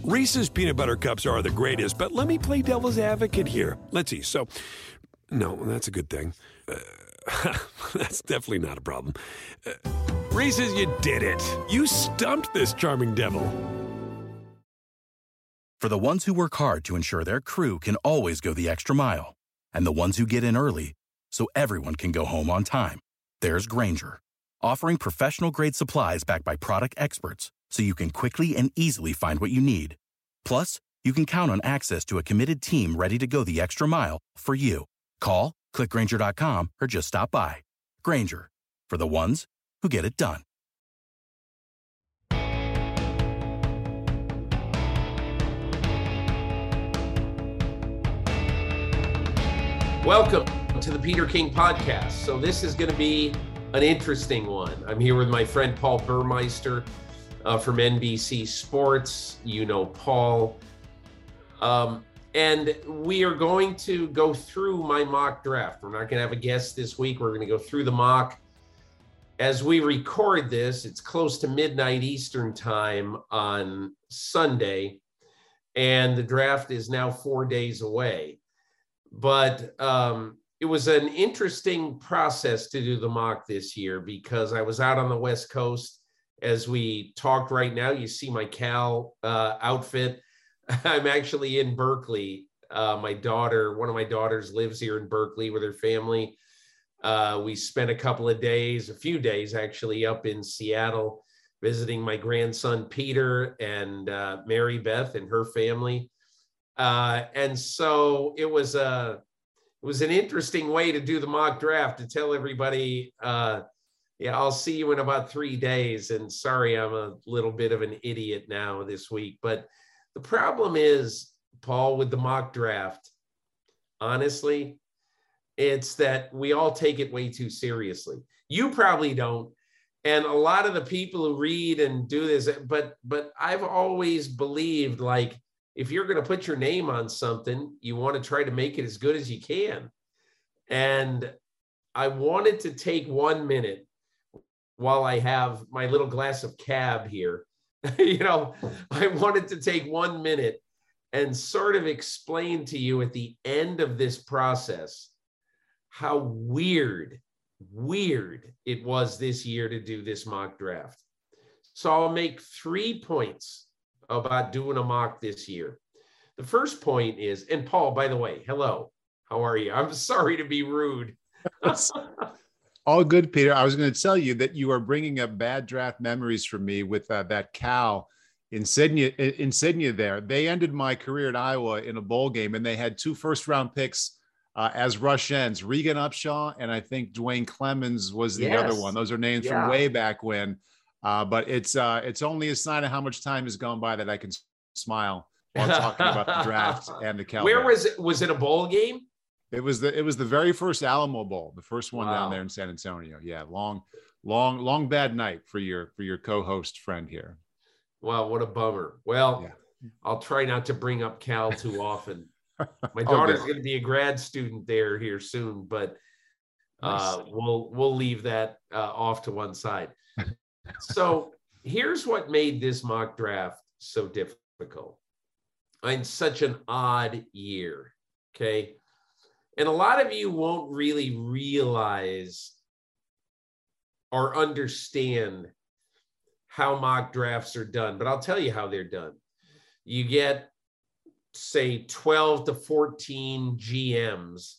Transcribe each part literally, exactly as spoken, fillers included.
Reese's peanut butter cups are the greatest, but let me play devil's advocate here. Let's see. So, no, that's a good thing. Uh, that's definitely not a problem. Uh, Reese's, you did it. You stumped this charming devil. For the ones who work hard to ensure their crew can always go the extra mile, and the ones who get in early so everyone can go home on time, there's Grainger, offering professional-grade supplies backed by product experts so you can quickly and easily find what you need. Plus, you can count on access to a committed team ready to go the extra mile for you. Call, click Grainger dot com, or just stop by. Grainger, for the ones who get it done. Welcome to the Peter King Podcast. So this is going to be an interesting one. I'm here with my friend Paul Burmeister uh, from N B C Sports. You know Paul. Um, and we are going to go through my mock draft. We're not going to have a guest this week. We're going to go through the mock. As we record this, it's close to midnight Eastern time on Sunday, and the draft is now four days away. But um, it was an interesting process to do the mock this year because I was out on the West Coast. As we talked right now, you see my Cal uh, outfit. I'm actually in Berkeley. Uh, my daughter, one of my daughters lives here in Berkeley with her family. Uh, we spent a couple of days, a few days actually, up in Seattle, visiting my grandson, Peter, and uh, Mary Beth and her family. Uh, and so it was a, it was an interesting way to do the mock draft, to tell everybody, uh, yeah, I'll see you in about three days. And sorry, I'm a little bit of an idiot now this week. But the problem is, Paul, with the mock draft, honestly, it's that we all take it way too seriously. You probably don't. And a lot of the people who read and do this, but, but I've always believed, like, if you're going to put your name on something, you want to try to make it as good as you can. And I wanted to take one minute while I have my little glass of cab here. you know, I wanted to take one minute and sort of explain to you at the end of this process how weird, weird it was this year to do this mock draft. So I'll make three points about doing a mock this year. The first point is, and Paul, by the way, hello, how are you? I'm sorry to be rude. All good, Peter. I was going to tell you that you are bringing up bad draft memories for me with uh, that Cal insignia, insignia there. They ended my career at Iowa in a bowl game, and they had two first round picks uh, as rush ends, Regan Upshaw, and I think Dwayne Clemens was the yes. other one. Those are names yeah. from way back when. Uh, but it's uh, it's only a sign of how much time has gone by that I can smile while talking about the draft and the Cal. Where was it? Was it a bowl game? It was the it was the very first Alamo Bowl, the first one wow. down there in San Antonio. Yeah, long, long, long bad night for your for your co-host friend here. Wow, what a bummer. Well, yeah. I'll try not to bring up Cal too often. My daughter's going to be a grad student there here soon, but uh, nice. we'll we'll leave that uh, off to one side. So here's what made this mock draft so difficult. In such an odd year, okay? And a lot of you won't really realize or understand how mock drafts are done, but I'll tell you how they're done. You get, say, twelve to fourteen G Ms,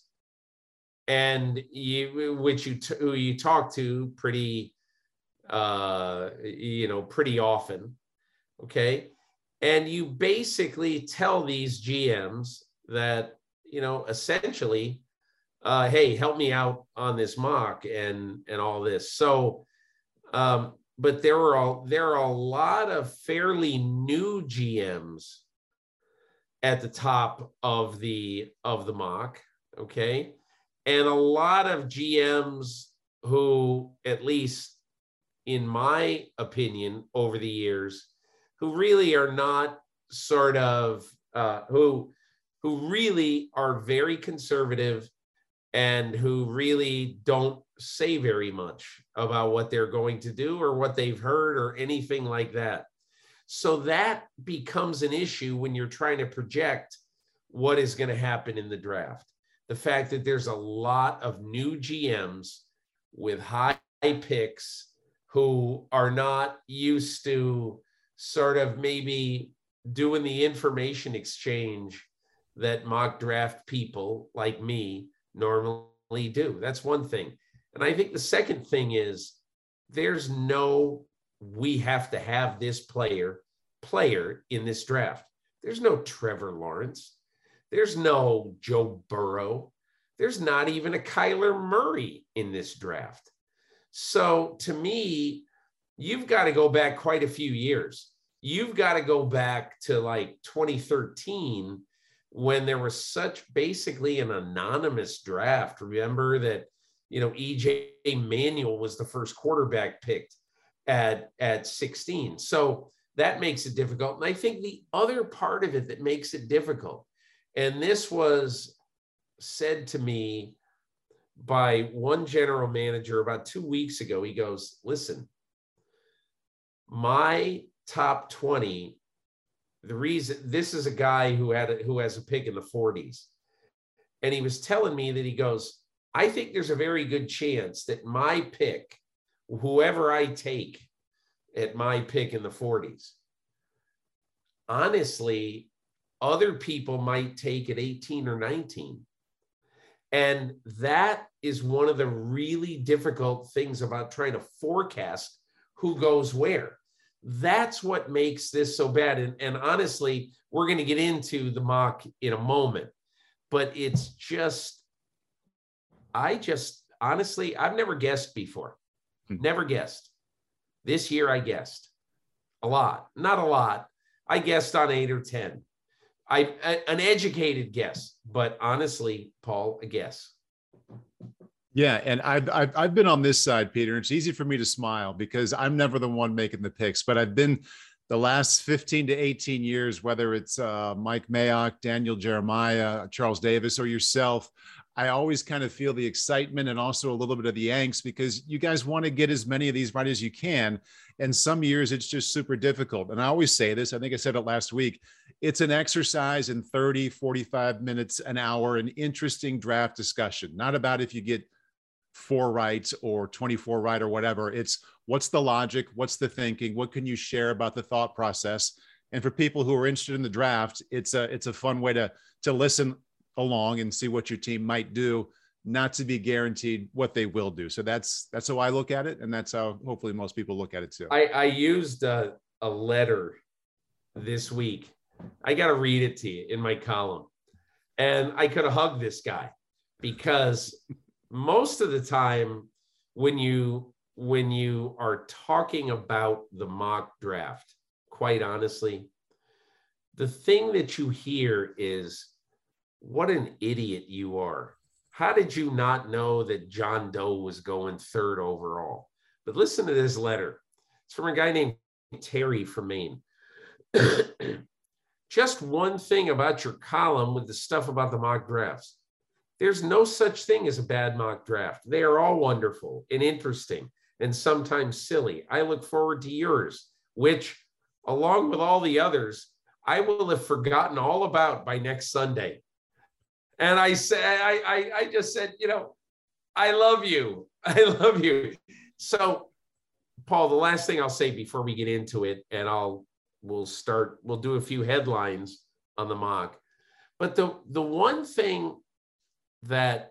and you, which you, t- who you talk to pretty, uh, you know, pretty often, okay? And you basically tell these G Ms that, you know, essentially, uh, hey, help me out on this mock and and all this. So, um, but there were all there are a lot of fairly new G Ms at the top of the of the mock, okay, and a lot of G Ms who, at least in my opinion, over the years, who really are not sort of uh, who. who really are very conservative and who really don't say very much about what they're going to do or what they've heard or anything like that. So that becomes an issue when you're trying to project what is going to happen in the draft. The fact that there's a lot of new G Ms with high picks who are not used to sort of maybe doing the information exchange that mock draft people like me normally do. That's one thing. And I think the second thing is there's no, we have to have this player, player in this draft. There's no Trevor Lawrence. There's no Joe Burrow. There's not even a Kyler Murray in this draft. So to me, you've got to go back quite a few years. You've got to go back to like twenty thirteen when there was such basically an anonymous draft. Remember that, you know, E J Manuel was the first quarterback picked at, at sixteen. So that makes it difficult. And I think the other part of it that makes it difficult, and this was said to me by one general manager about two weeks ago, he goes, listen, my top twenty, the reason, this is a guy who had a, who has a pick in the forties. And he was telling me that he goes, I think there's a very good chance that my pick, whoever I take at my pick in the forties, honestly, other people might take at eighteen or nineteen. And that is one of the really difficult things about trying to forecast who goes where. That's what makes this so bad. And, and honestly, we're going to get into the mock in a moment, but it's just, I just, honestly, I've never guessed before. Never guessed. This year I guessed a lot, not a lot. I guessed on eight or ten. I, a, an educated guess, but honestly, Paul, a guess. Yeah, and I've, I've I've been on this side, Peter. It's easy for me to smile because I'm never the one making the picks, but I've been the last fifteen to eighteen years, whether it's uh, Mike Mayock, Daniel Jeremiah, Charles Davis, or yourself. I always kind of feel the excitement and also a little bit of the angst because you guys want to get as many of these right as you can. And some years it's just super difficult. And I always say this, I think I said it last week, it's an exercise in thirty, forty-five minutes, an hour, an interesting draft discussion, not about if you get four right or twenty-four right or whatever. It's what's the logic, what's the thinking, what can you share about the thought process? And for people who are interested in the draft, it's a, it's a fun way to, to listen along and see what your team might do, not to be guaranteed what they will do. So that's that's how I look at it, and that's how hopefully most people look at it too. I, I used a, a letter this week. I got to read it to you in my column, and I could have hugged this guy because most of the time when you when you are talking about the mock draft, quite honestly, the thing that you hear is, what an idiot you are. How did you not know that John Doe was going third overall? But listen to this letter. It's from a guy named Terry from Maine. Just one thing about your column with the stuff about the mock drafts. There's no such thing as a bad mock draft. They are all wonderful and interesting and sometimes silly. I look forward to yours, which, along with all the others, I will have forgotten all about by next Sunday. And I said, I, I, I just said, you know, I love you. I love you. So, Paul, the last thing I'll say before we get into it, and I'll, we'll start, we'll do a few headlines on the mock. But the, the one thing that,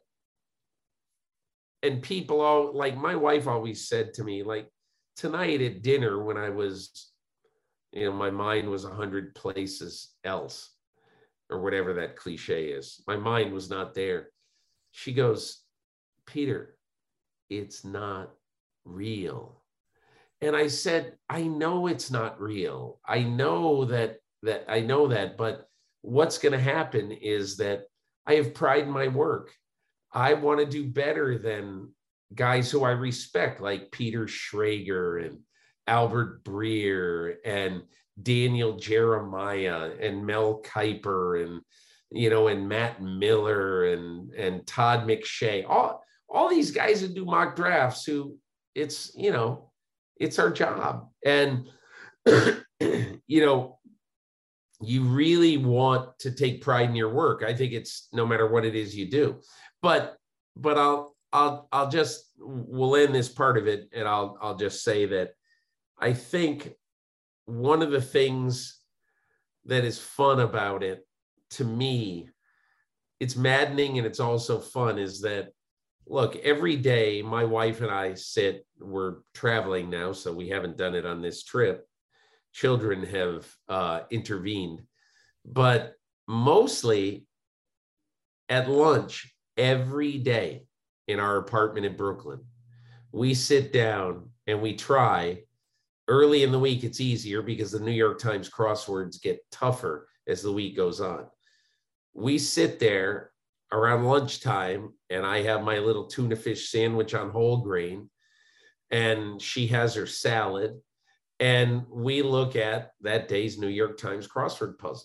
and people all, like my wife always said to me, like tonight at dinner when I was, you know, my mind was a hundred places else, or whatever that cliche is. My mind was not there. She goes, Peter, it's not real. And I said, I know it's not real. I know that, that I know that, but what's going to happen is that I have pride in my work. I want to do better than guys who I respect, like Peter Schrager and Albert Breer and Daniel Jeremiah and Mel Kiper and, you know, and Matt Miller and, and Todd McShay, all, all these guys who do mock drafts who it's, you know, it's our job. And, you know, you really want to take pride in your work. I think it's no matter what it is you do, but, but I'll, I'll, I'll just, we'll end this part of it. And I'll, I'll just say that I think one of the things that is fun about it, to me, it's maddening and it's also fun, is that, look, every day my wife and I sit, we're traveling now, so we haven't done it on this trip. Children have uh, intervened, but mostly at lunch every day in our apartment in Brooklyn, we sit down and we try. Early in the week, it's easier because the New York Times crosswords get tougher as the week goes on. We sit there around lunchtime and I have my little tuna fish sandwich on whole grain and she has her salad. And we look at that day's New York Times crossword puzzle.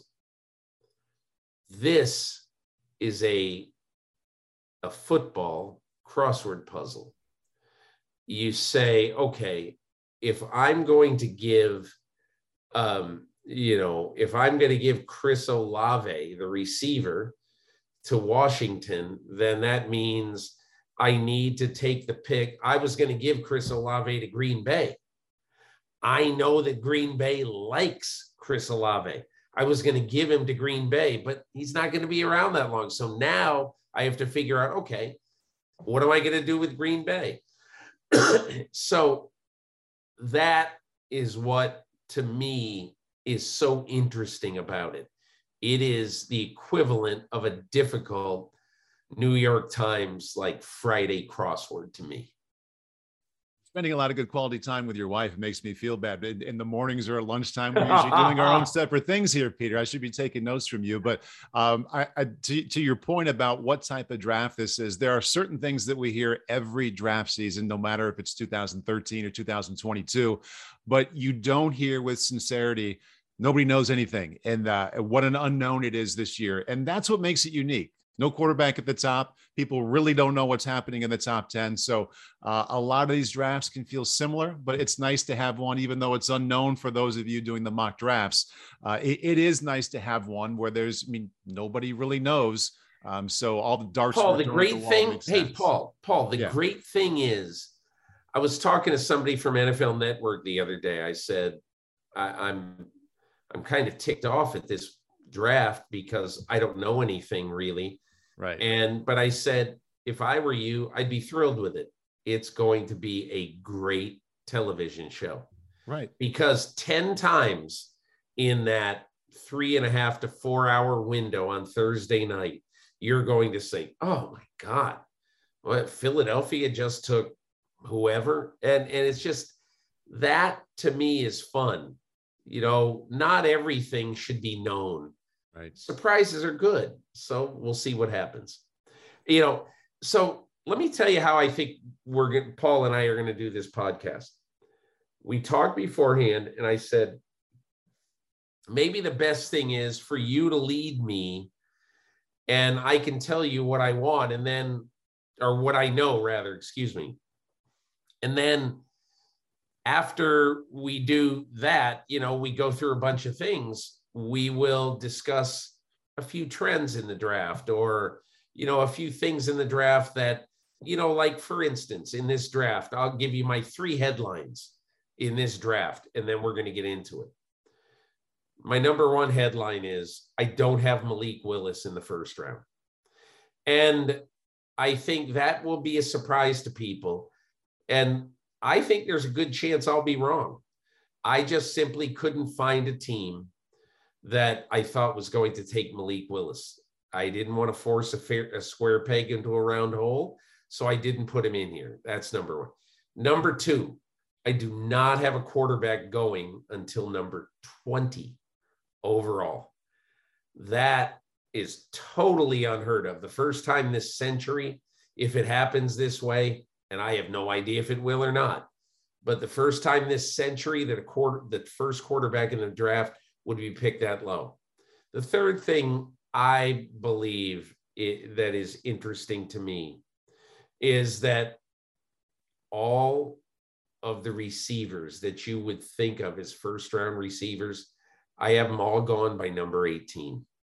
This is a, a football crossword puzzle. You say, okay, if I'm going to give, um, you know, if I'm going to give Chris Olave, the receiver, to Washington, then that means I need to take the pick. I was going to give Chris Olave to Green Bay. I know that Green Bay likes Chris Olave. I was going to give him to Green Bay, but he's not going to be around that long. So now I have to figure out, okay, what am I going to do with Green Bay? So that is what, to me, is so interesting about it. It is the equivalent of a difficult New York Times, like Friday crossword to me. Spending a lot of good quality time with your wife makes me feel bad. In, in the mornings or at lunchtime, we're usually doing our own separate things here, Peter. I should be taking notes from you. But um, I, I, to, to your point about what type of draft this is, there are certain things that we hear every draft season, no matter if it's two thousand thirteen or two thousand twenty-two, but you don't hear with sincerity, nobody knows anything. And uh, what an unknown it is this year. And that's what makes it unique. No quarterback at the top. People really don't know what's happening in the top ten. So uh, a lot of these drafts can feel similar, but it's nice to have one, even though it's unknown for those of you doing the mock drafts. Uh, it, it is nice to have one where there's, I mean, nobody really knows. Um, so all the darts. Paul, the great the thing, hey, Paul, Paul, the yeah. great thing is, I was talking to somebody from N F L Network the other day. I said, I, I'm, I'm kind of ticked off at this draft because I don't know anything really. Right. And, but I said, if I were you, I'd be thrilled with it. It's going to be a great television show. Right. Because ten times in that three and a half to four hour window on Thursday night, you're going to say, oh my God, what, Philadelphia just took whoever. And, and it's just, that to me is fun. You know, not everything should be known. Right. Surprises are good. So we'll see what happens. You know, so let me tell you how I think we're going, Paul and I are going to do this podcast. We talked beforehand and I said, maybe the best thing is for you to lead me and I can tell you what I want and then, or what I know rather, excuse me. And then after we do that, you know, we go through a bunch of things. We will discuss a few trends in the draft or, you know, a few things in the draft that, you know, like for instance, in this draft, I'll give you my three headlines in this draft, and then we're going to get into it. My number one headline is, I don't have Malik Willis in the first round. And I think that will be a surprise to people. And I think there's a good chance I'll be wrong. I just simply couldn't find a team that I thought was going to take Malik Willis. I didn't want to force a, fair, a square peg into a round hole, so I didn't put him in here. That's number one. Number two, I do not have a quarterback going until number twenty overall. That is totally unheard of. The first time this century, if it happens this way, and I have no idea if it will or not, but the first time this century that a quarter, the first quarterback in the draft would be picked that low. The third thing I believe it, that is interesting to me is that all of the receivers that you would think of as first round receivers, I have them all gone by number eighteen.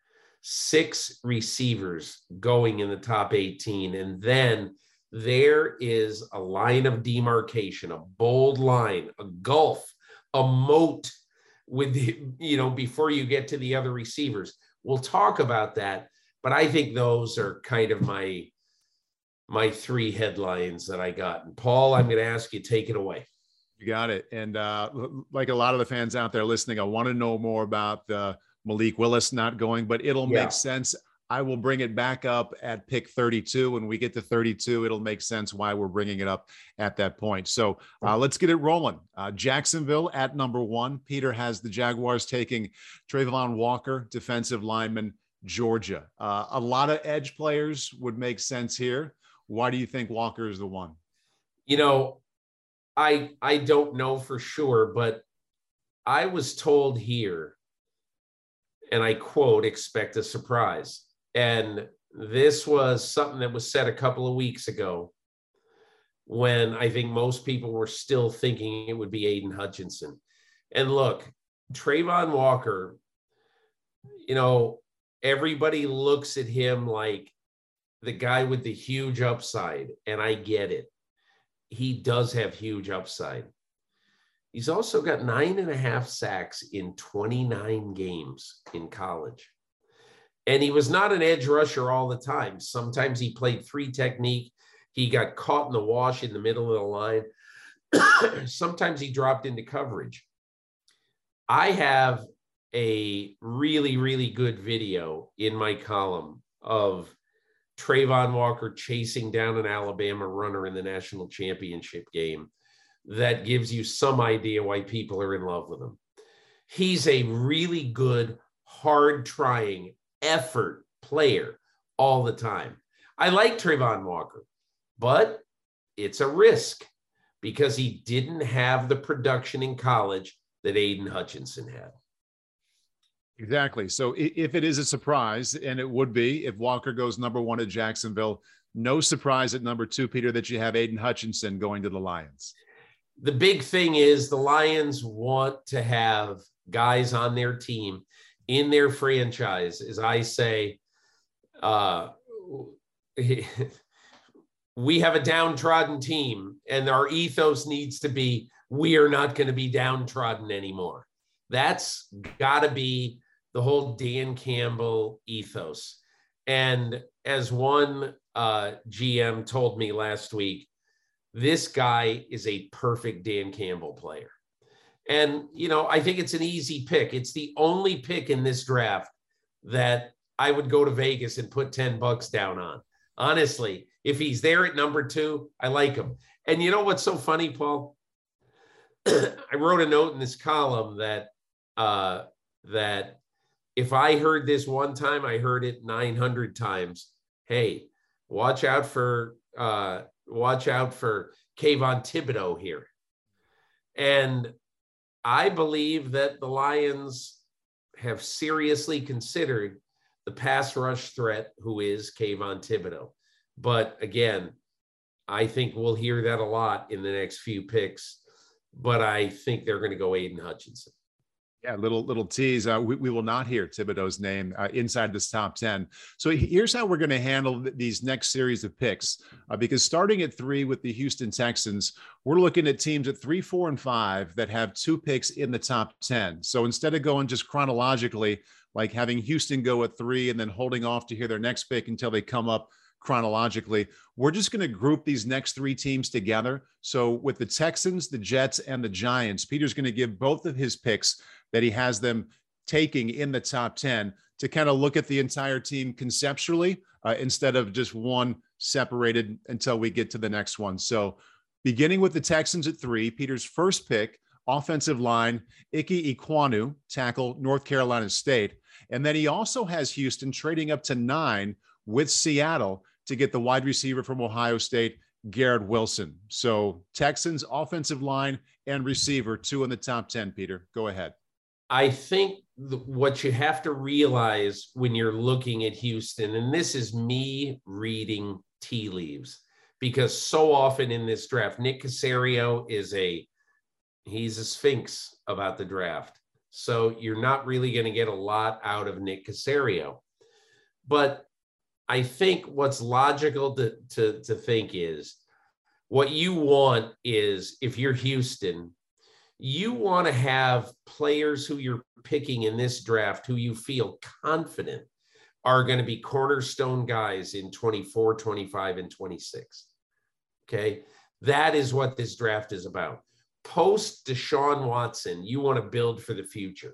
Six receivers going in the top eighteen. And then there is a line of demarcation, a bold line, a gulf, a moat with the, you know, before you get to the other receivers. We'll talk about that, but I think those are kind of my my three headlines that I got. And Paul, I'm going to ask you, take it away. You got it. And uh, like a lot of the fans out there listening, I want to know more about the Malik Willis not going, but it'll yeah. make sense. I will bring it back up at pick thirty-two. When we get to thirty-two, it'll make sense why we're bringing it up at that point. So uh, let's get it rolling. Uh, Jacksonville at number one. Peter has the Jaguars taking Travon Walker, defensive lineman, Georgia. Uh, a lot of edge players would make sense here. Why do you think Walker is the one? You know, I I don't know for sure, but I was told here, and I quote, expect a surprise. And this was something that was said a couple of weeks ago when I think most people were still thinking it would be Aiden Hutchinson. And look, Travon Walker, you know, everybody looks at him like the guy with the huge upside, and I get it. He does have huge upside. He's also got nine and a half sacks in twenty-nine games in college. And he was not an edge rusher all the time. Sometimes he played three technique. He got caught in the wash in the middle of the line. Sometimes he dropped into coverage. I have a really, really good video in my column of Travon Walker chasing down an Alabama runner in the national championship game that gives you some idea why people are in love with him. He's a really good, hard-trying, effort player all the time. I like Travon Walker, but it's a risk because he didn't have the production in college that Aiden Hutchinson had. Exactly. So if it is a surprise, and it would be if Walker goes number one at Jacksonville, no surprise at number two, Peter, that you have Aiden Hutchinson going to the Lions. The big thing is the Lions want to have guys on their team in their franchise. As I say, uh, we have a downtrodden team, and our ethos needs to be, we are not going to be downtrodden anymore. That's got to be the whole Dan Campbell ethos. And as one uh, G M told me last week, this guy is a perfect Dan Campbell player. And, you know, I think it's an easy pick. It's the only pick in this draft that I would go to Vegas and put ten bucks down on. Honestly, if he's there at number two, I like him. And you know what's so funny, Paul? I wrote a note in this column that, uh, that if I heard this one time, I heard it nine hundred times. Hey, watch out for, uh, watch out for Kayvon Thibodeau here. And I believe that the Lions have seriously considered the pass rush threat, who is Kayvon Thibodeau. But again, I think we'll hear that a lot in the next few picks, but I think they're going to go Aiden Hutchinson. Yeah, little little tease. Uh, we, we will not hear Thibodeau's name uh, inside this top ten. So here's how we're going to handle th- these next series of picks. Uh, because starting at three with the Houston Texans, we're looking at teams at three, four, and five that have two picks in the top ten. So instead of going just chronologically, like having Houston go at three and then holding off to hear their next pick until they come up chronologically, we're just going to group these next three teams together. So with the Texans, the Jets, and the Giants, Peter's going to give both of his picks that he has them taking in the top ten to kind of look at the entire team conceptually uh, instead of just one separated until we get to the next one. So beginning with the Texans at three, Peter's first pick, offensive line, Ike Ekwonu, tackle, North Carolina State. And then he also has Houston trading up to nine with Seattle to get the wide receiver from Ohio State, Garrett Wilson. So Texans, offensive line, and receiver, two in the top ten, Peter. Go ahead. I think the, what you have to realize when you're looking at Houston, and this is me reading tea leaves, because so often in this draft, Nick Caserio is a, he's a sphinx about the draft. So you're not really going to get a lot out of Nick Caserio. But I think what's logical to, to, to think is what you want is, if you're Houston, you want to have players who you're picking in this draft who you feel confident are going to be cornerstone guys in twenty-four, twenty-five, and twenty-six. Okay. That is what this draft is about. Post Deshaun Watson, you want to build for the future.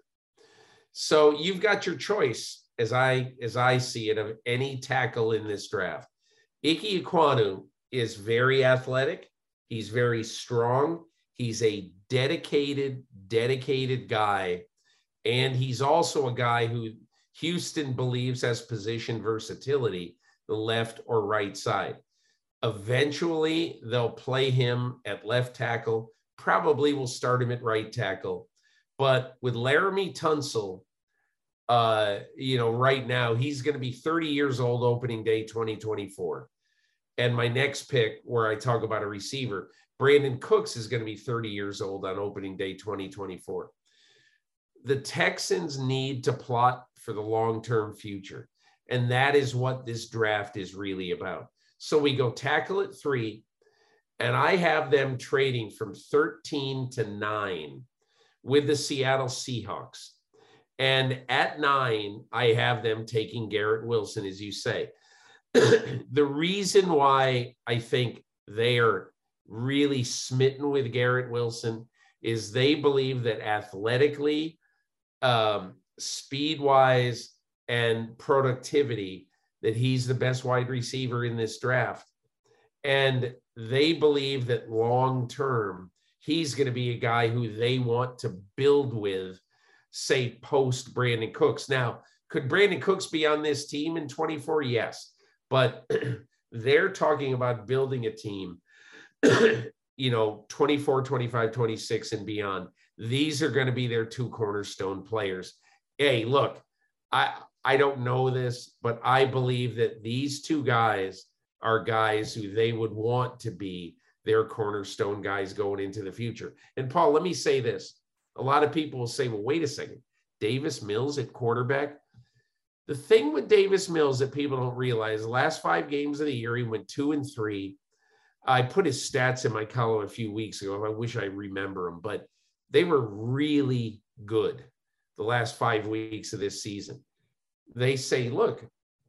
So you've got your choice, as I, as I see it, of any tackle in this draft. Ike Ekwonu is very athletic. He's very strong. He's a dedicated, dedicated guy. And he's also a guy who Houston believes has position versatility, the left or right side. Eventually, they'll play him at left tackle. Probably will start him at right tackle. But with Laramie Tunsil, uh, you know, right now, he's going to be thirty years old opening day twenty twenty-four. And my next pick, where I talk about a receiver, Brandon Cooks is going to be thirty years old on opening day twenty twenty-four. The Texans need to plot for the long-term future. And that is what this draft is really about. So we go tackle at three, and I have them trading from thirteen to nine with the Seattle Seahawks. And at nine, I have them taking Garrett Wilson, as you say. The reason why I think they are really smitten with Garrett Wilson is they believe that athletically, um, speed-wise, and productivity, that he's the best wide receiver in this draft. And they believe that long-term, he's going to be a guy who they want to build with, say, post Brandon Cooks. Now, could Brandon Cooks be on this team in twenty-four? Yes. But they're talking about building a team, you know, twenty-four, twenty-five, twenty-six and beyond. These are going to be their two cornerstone players. Hey, look, I, I don't know this, but I believe that these two guys are guys who they would want to be their cornerstone guys going into the future. And Paul, let me say this. A lot of people will say, well, wait a second, Davis Mills at quarterback. The thing with Davis Mills that people don't realize, the last five games of the year, he went two and three. I put his stats in my column a few weeks ago. I wish I remember them, but they were really good the last five weeks of this season. They say, look,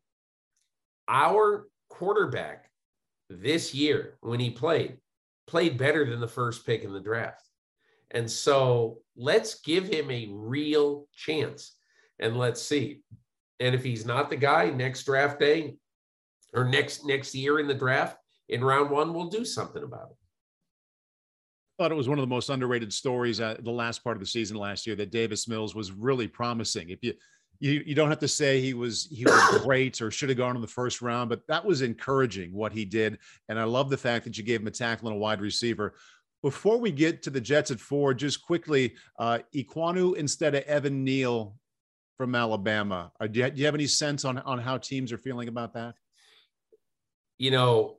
our quarterback this year, when he played, played better than the first pick in the draft. And so let's give him a real chance and let's see. And if he's not the guy next draft day or next, next year in the draft, in round one, we'll do something about it. I thought it was one of the most underrated stories at the last part of the season last year that Davis Mills was really promising. If you, you, you don't have to say he was, he was great or should have gone in the first round, but that was encouraging what he did. And I love the fact that you gave him a tackle and a wide receiver. Before we get to the Jets at four, just quickly, uh, Ekwonu instead of Evan Neal from Alabama. Uh, do, you, do you have any sense on, on how teams are feeling about that? You know,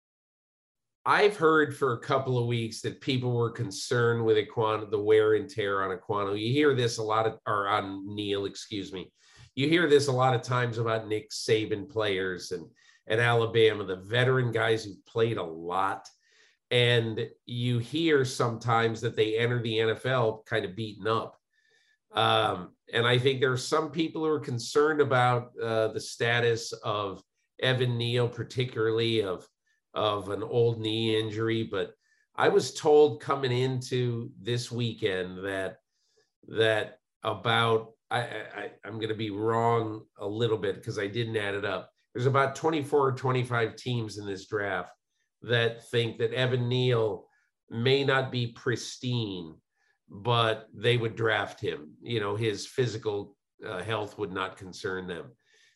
I've heard for a couple of weeks that people were concerned with Ekwonu, the wear and tear on Ekwonu. You hear this a lot of, or on Neal, excuse me. You hear this a lot of times about Nick Saban players and at Alabama, the veteran guys who played a lot. And you hear sometimes that they enter the N F L kind of beaten up. Um, and I think there are some people who are concerned about uh, the status of Evan Neal, particularly of, of an old knee injury. But I was told coming into this weekend that, that about, I, I, I'm going to be wrong a little bit because I didn't add it up. There's about twenty-four or twenty-five teams in this draft that think that Evan Neal may not be pristine, but they would draft him. You know, his physical uh, health would not concern them.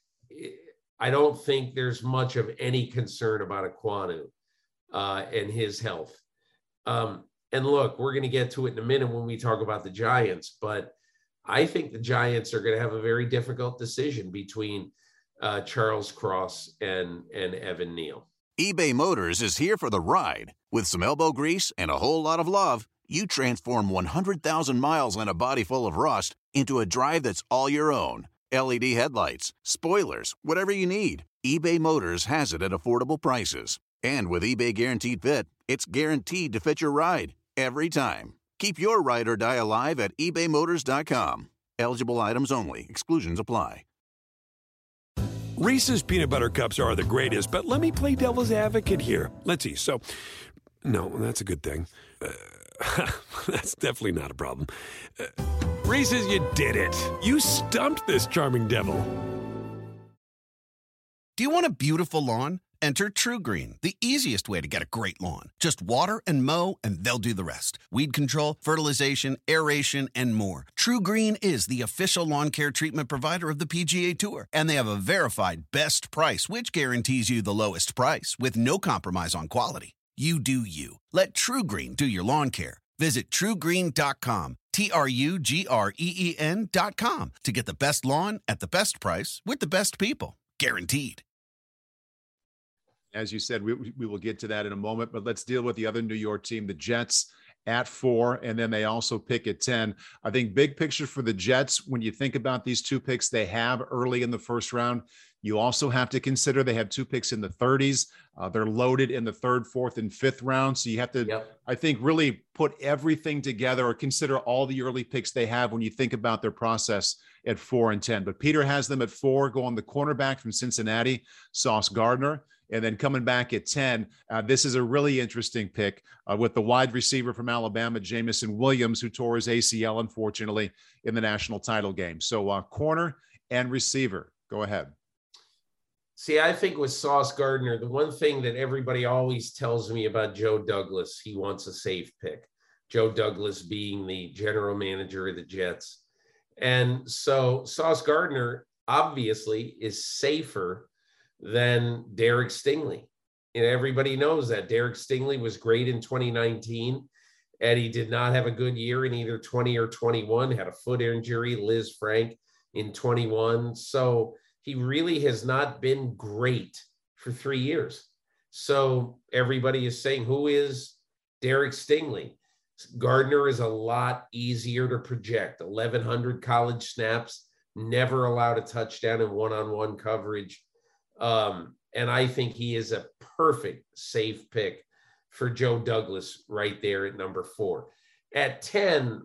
I don't think there's much of any concern about Ekwonu uh, and his health. Um, and look, we're going to get to it in a minute when we talk about the Giants, but I think the Giants are going to have a very difficult decision between uh, Charles Cross and, and Evan Neal. eBay Motors is here for the ride. With some elbow grease and a whole lot of love, you transform one hundred thousand miles and a body full of rust into a drive that's all your own. L E D headlights, spoilers, whatever you need, eBay Motors has it at affordable prices. And with eBay Guaranteed Fit, it's guaranteed to fit your ride every time. Keep your ride or die alive at ebay motors dot com. Eligible items only. Exclusions apply. Reese's peanut butter cups are the greatest, but let me play devil's advocate here. Let's see. So, no, that's a good thing. Uh, that's definitely not a problem. Uh, Reese's, you did it. You stumped this charming devil. Do you want a beautiful lawn? Enter TruGreen, the easiest way to get a great lawn. Just water and mow, and they'll do the rest. Weed control, fertilization, aeration, and more. TruGreen is the official lawn care treatment provider of the P G A Tour, and they have a verified best price, which guarantees you the lowest price with no compromise on quality. You do you. Let TruGreen do your lawn care. Visit true green dot com, T R U G R E E N dot com, to get the best lawn at the best price with the best people. Guaranteed. As you said, we, we will get to that in a moment, but let's deal with the other New York team, the Jets, at four, and then they also pick at ten. I think big picture for the Jets, when you think about these two picks they have early in the first round, you also have to consider they have two picks in the thirties. Uh, they're loaded in the third, fourth, and fifth round. So you have to, yep. I think, really put everything together or consider all the early picks they have when you think about their process at four and ten. But Peter has them at four, going the cornerback from Cincinnati, Sauce Gardner. And then coming back at ten, uh, this is a really interesting pick uh, with the wide receiver from Alabama, Jameson Williams, who tore his A C L, unfortunately, in the national title game. So uh, corner and receiver. Go ahead. See, I think with Sauce Gardner, the one thing that everybody always tells me about Joe Douglas, he wants a safe pick. Joe Douglas being the general manager of the Jets. And so Sauce Gardner obviously is safer than Derek Stingley. And everybody knows that Derek Stingley was great in twenty nineteen, and he did not have a good year in either twenty or twenty-one, had a foot injury, Liz Frank in twenty-one. So he really has not been great for three years. So everybody is saying, who is Derek Stingley? Gardner is a lot easier to project. eleven hundred college snaps, never allowed a touchdown in one-on-one coverage. Um, and I think he is a perfect safe pick for Joe Douglas right there at number four. At ten,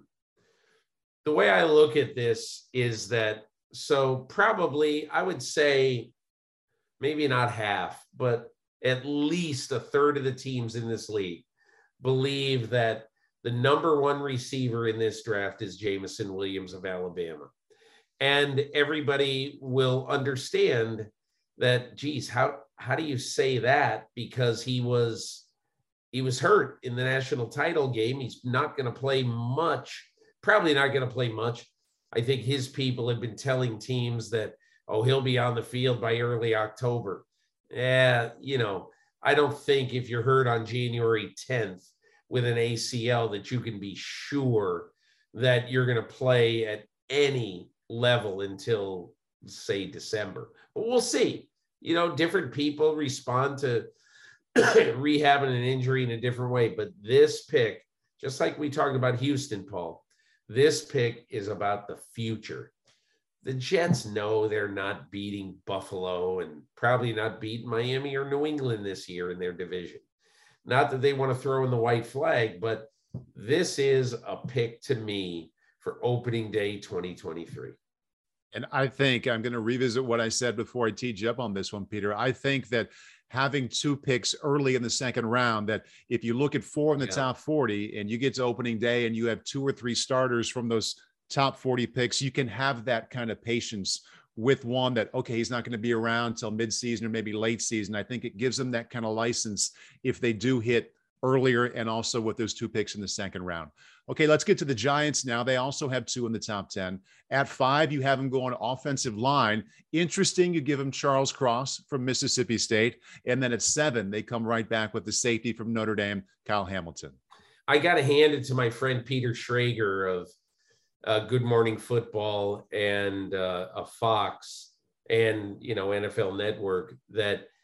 the way I look at this is that, so probably I would say maybe not half, but at least a third of the teams in this league believe that the number one receiver in this draft is Jameson Williams of Alabama. And everybody will understand that, geez, how, how do you say that? Because he was, he was hurt in the national title game. He's not going to play much, probably not going to play much. I think his people have been telling teams that, oh, he'll be on the field by early October. Yeah, you know, I don't think if you're hurt on January tenth with an A C L that you can be sure that you're going to play at any level until, say, December. But we'll see. You know, different people respond to rehabbing an injury in a different way. But this pick, just like we talked about Houston, Paul, this pick is about the future. The Jets know they're not beating Buffalo and probably not beating Miami or New England this year in their division. Not that they want to throw in the white flag, but this is a pick to me for opening day twenty twenty-three. And I think I'm going to revisit what I said before I teed you up on this one, Peter. I think that having two picks early in the second round, that if you look at four in the yeah. top forty and you get to opening day and you have two or three starters from those top forty picks, you can have that kind of patience with one that, okay, he's not going to be around till midseason or maybe late season. I think it gives them that kind of license if they do hit earlier and also with those two picks in the second round. Okay, let's get to the Giants now. They also have two in the top ten. At five, you have them going offensive line. Interesting, you give them Charles Cross from Mississippi State. And then at seven, they come right back with the safety from Notre Dame, Kyle Hamilton. I got to hand it to my friend Peter Schrager of uh, Good Morning Football and uh, a Fox and, you know, N F L Network that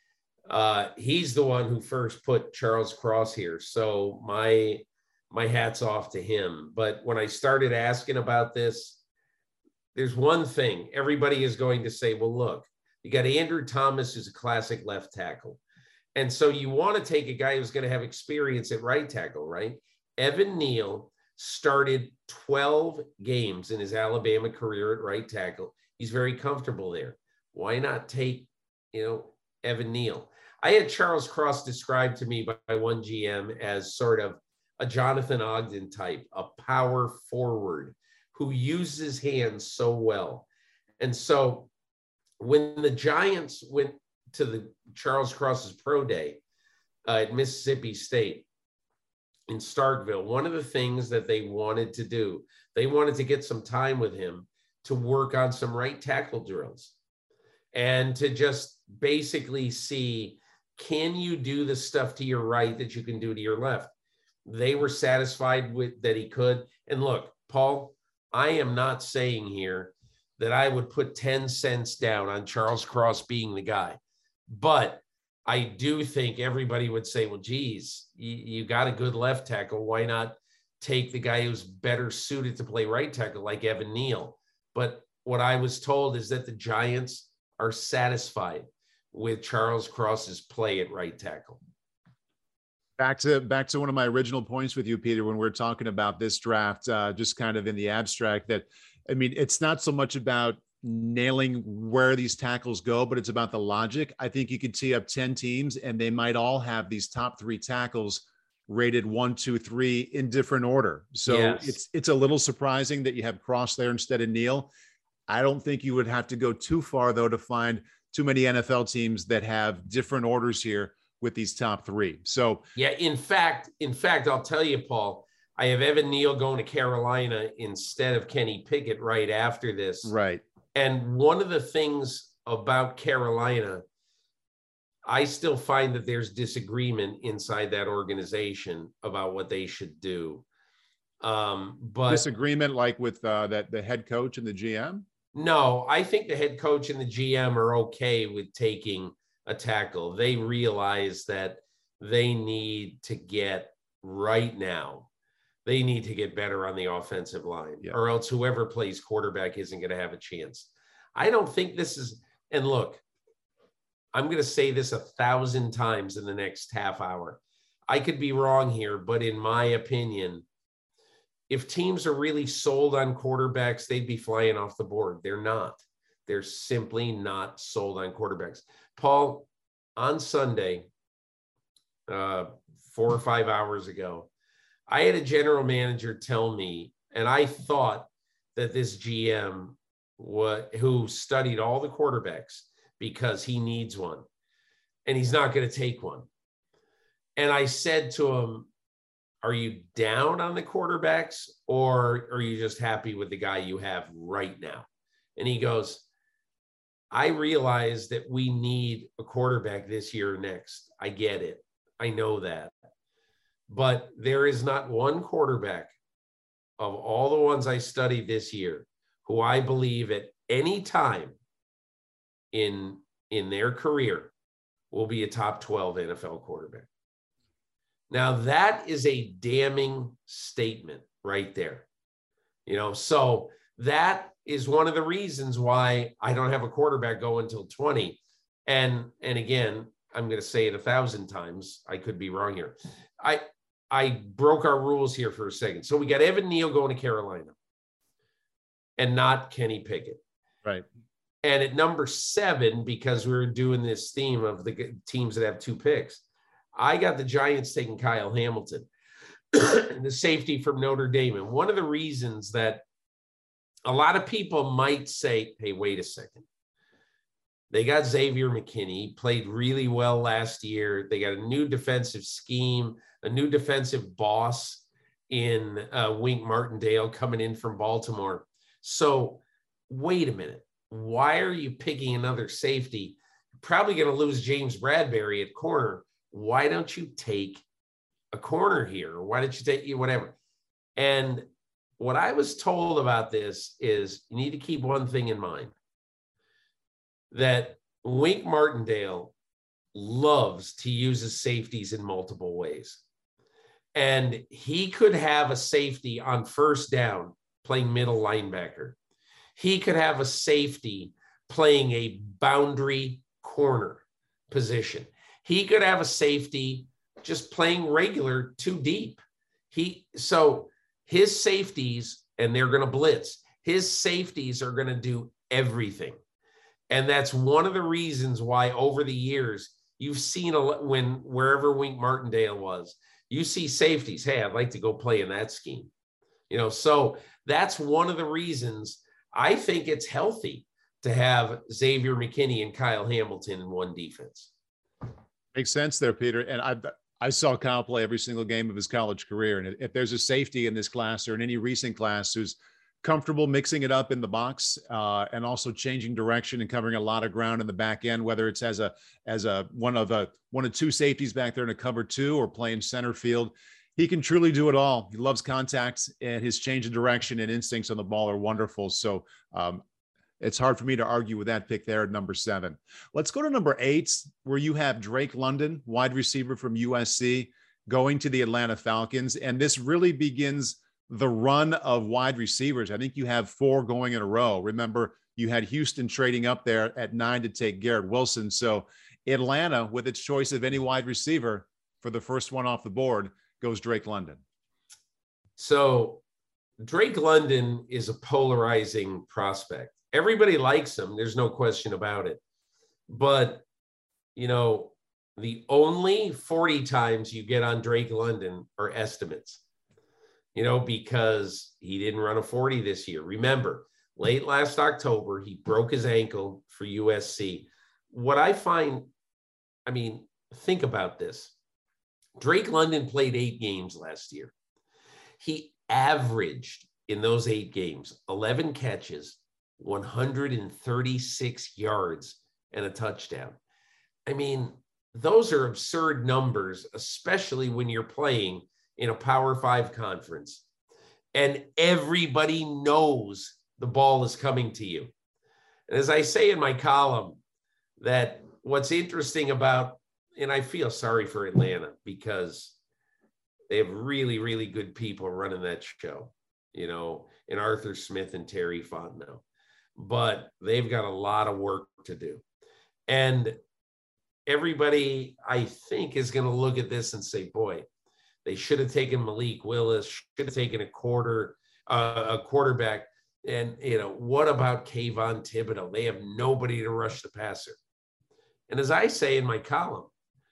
Uh, he's the one who first put Charles Cross here. So my, my hat's off to him. But when I started asking about this, there's one thing everybody is going to say, well, look, you got Andrew Thomas, who's a classic left tackle. And so you want to take a guy who's going to have experience at right tackle, right? Evan Neal started twelve games in his Alabama career at right tackle. He's very comfortable there. Why not take, you know, Evan Neal? I had Charles Cross described to me by, by one G M as sort of a Jonathan Ogden type, a power forward who uses his hands so well. And so when the Giants went to the Charles Cross's pro day uh, at Mississippi State in Starkville, one of the things that they wanted to do, they wanted to get some time with him to work on some right tackle drills and to just basically see, can you do the stuff to your right that you can do to your left? They were satisfied with that he could. And look, Paul, I am not saying here that I would put ten cents down on Charles Cross being the guy. But I do think everybody would say, well, geez, you, you got a good left tackle. Why not take the guy who's better suited to play right tackle like Evan Neal? But what I was told is that the Giants are satisfied with Charles Cross's play at right tackle. Back to back to one of my original points with you, Peter, when we're talking about this draft, uh, just kind of in the abstract, that, I mean, it's not so much about nailing where these tackles go, but it's about the logic. I think you could tee up ten teams and they might all have these top three tackles rated one, two, three in different order. So yes. it's it's a little surprising that you have Cross there instead of Neal. I don't think you would have to go too far, though, to find too many N F L teams that have different orders here with these top three. So yeah, in fact, in fact, I'll tell you, Paul, I have Evan Neal going to Carolina instead of Kenny Pickett right after this. Right. And one of the things about Carolina, I still find that there's disagreement inside that organization about what they should do. Um, but disagreement like with uh, that the head coach and the G M? No, I think the head coach and the G M are okay with taking a tackle. They realize that they need to get right now. They need to get better on the offensive line, yeah. or else whoever plays quarterback isn't going to have a chance. I don't think this is, and look, I'm going to say this a thousand times in the next half hour. I could be wrong here, but in my opinion, if teams are really sold on quarterbacks, they'd be flying off the board. They're not. They're simply not sold on quarterbacks. Paul, on Sunday, uh, four or five hours ago, I had a general manager tell me, and I thought that this G M what, who studied all the quarterbacks because he needs one, and he's not going to take one. And I said to him, are you down on the quarterbacks, or are you just happy with the guy you have right now? And he goes, I realize that we need a quarterback this year or next. I get it. I know that. But there is not one quarterback of all the ones I studied this year who I believe at any time in, in their career will be a top twelve N F L quarterback. Now, that is a damning statement right there. You know, so that is one of the reasons why I don't have a quarterback go until twenty. And, and again, I'm going to say it a thousand times. I could be wrong here. I, I broke our rules here for a second. So we got Evan Neal going to Carolina and not Kenny Pickett. Right. And at number seven, because we we're doing this theme of the teams that have two picks, I got the Giants taking Kyle Hamilton, the safety from Notre Dame. And one of the reasons that a lot of people might say, hey, wait a second. They got Xavier McKinney, he played really well last year. They got a new defensive scheme, a new defensive boss in uh, Wink Martindale coming in from Baltimore. So wait a minute. Why are you picking another safety? You're probably going to lose James Bradbury at corner. Why don't you take a corner here? Or why don't you take you whatever? And what I was told about this is you need to keep one thing in mind, that Wink Martindale loves to use his safeties in multiple ways. And he could have a safety on first down playing middle linebacker. He could have a safety playing a boundary corner position. He could have a safety just playing regular two deep. He so his safeties, and they're going to blitz, his safeties are going to do everything. And that's one of the reasons why over the years you've seen a, when wherever Wink Martindale was, you see safeties. Hey, I'd like to go play in that scheme. You know, so that's one of the reasons I think it's healthy to have Xavier McKinney and Kyle Hamilton in one defense. Makes sense there, Peter. And I I saw Kyle play every single game of his college career. And if there's a safety in this class or in any recent class who's comfortable mixing it up in the box uh, and also changing direction and covering a lot of ground in the back end, whether it's as a as a one of a one of two safeties back there in a cover two or playing center field, he can truly do it all. He loves contact, and his change of direction and instincts on the ball are wonderful. So um, it's hard for me to argue with that pick there at number seven. Let's go to number eight, where you have Drake London, wide receiver from U S C, going to the Atlanta Falcons. And this really begins the run of wide receivers. I think you have four going in a row. Remember, you had Houston trading up there at nine to take Garrett Wilson. So Atlanta, with its choice of any wide receiver for the first one off the board, goes Drake London. So Drake London is a polarizing prospect. Everybody likes him. There's no question about it. But, you know, the only forty times you get on Drake London are estimates, you know, because he didn't run a forty this year. Remember, late last October, he broke his ankle for U S C. What I find, I mean, think about this. Drake London played eight games last year. He averaged in those eight games eleven catches, one hundred thirty-six yards, and a touchdown. I mean, those are absurd numbers, especially when you're playing in a Power Five conference and everybody knows the ball is coming to you. And as I say in my column, that what's interesting about, and I feel sorry for Atlanta because they have really, really good people running that show, you know, and Arthur Smith and Terry Fontenot, but they've got a lot of work to do. And everybody, I think, is going to look at this and say, boy, they should have taken Malik Willis, should have taken a quarter, uh, a quarterback. And, you know, what about Kayvon Thibodeau? They have nobody to rush the passer. And as I say in my column,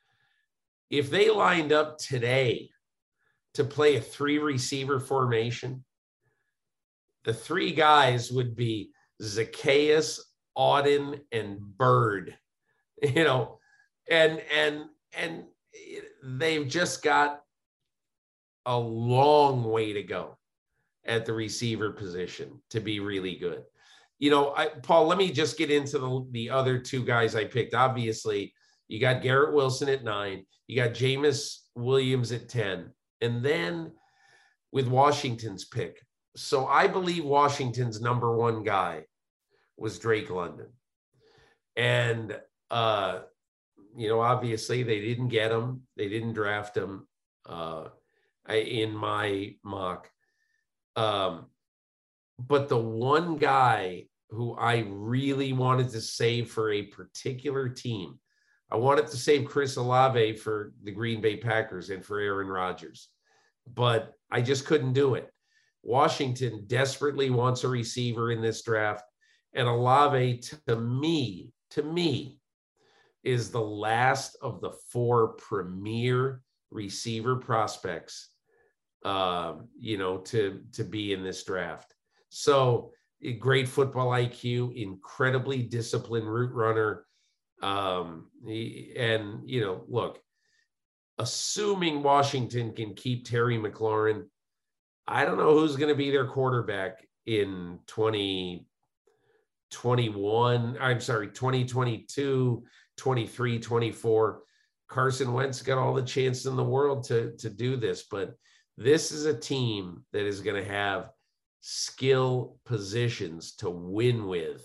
if they lined up today to play a three receiver formation, the three guys would be Zacchaeus, Auden, and Bird, you know, and, and, and they've just got a long way to go at the receiver position to be really good. You know, I, Paul, let me just get into the, the other two guys I picked. Obviously, you got Garrett Wilson at nine. You got Jameis Williams at ten. And then with Washington's pick. So I believe Washington's number one guy was Drake London. And, uh, you know, obviously they didn't get him. They didn't draft him uh, in my mock. Um, but the one guy who I really wanted to save for a particular team, I wanted to save Chris Olave for the Green Bay Packers and for Aaron Rodgers, but I just couldn't do it. Washington desperately wants a receiver in this draft, and Olave, to me, to me, is the last of the four premier receiver prospects, um, you know, to, to be in this draft. So great football I Q, incredibly disciplined route runner. Um, and, you know, look, assuming Washington can keep Terry McLaurin, I don't know who's going to be their quarterback in twenty twenty-one. I'm sorry, twenty twenty-two, twenty-three, twenty-four. Carson Wentz got all the chance in the world to, to do this, but this is a team that is going to have skill positions to win with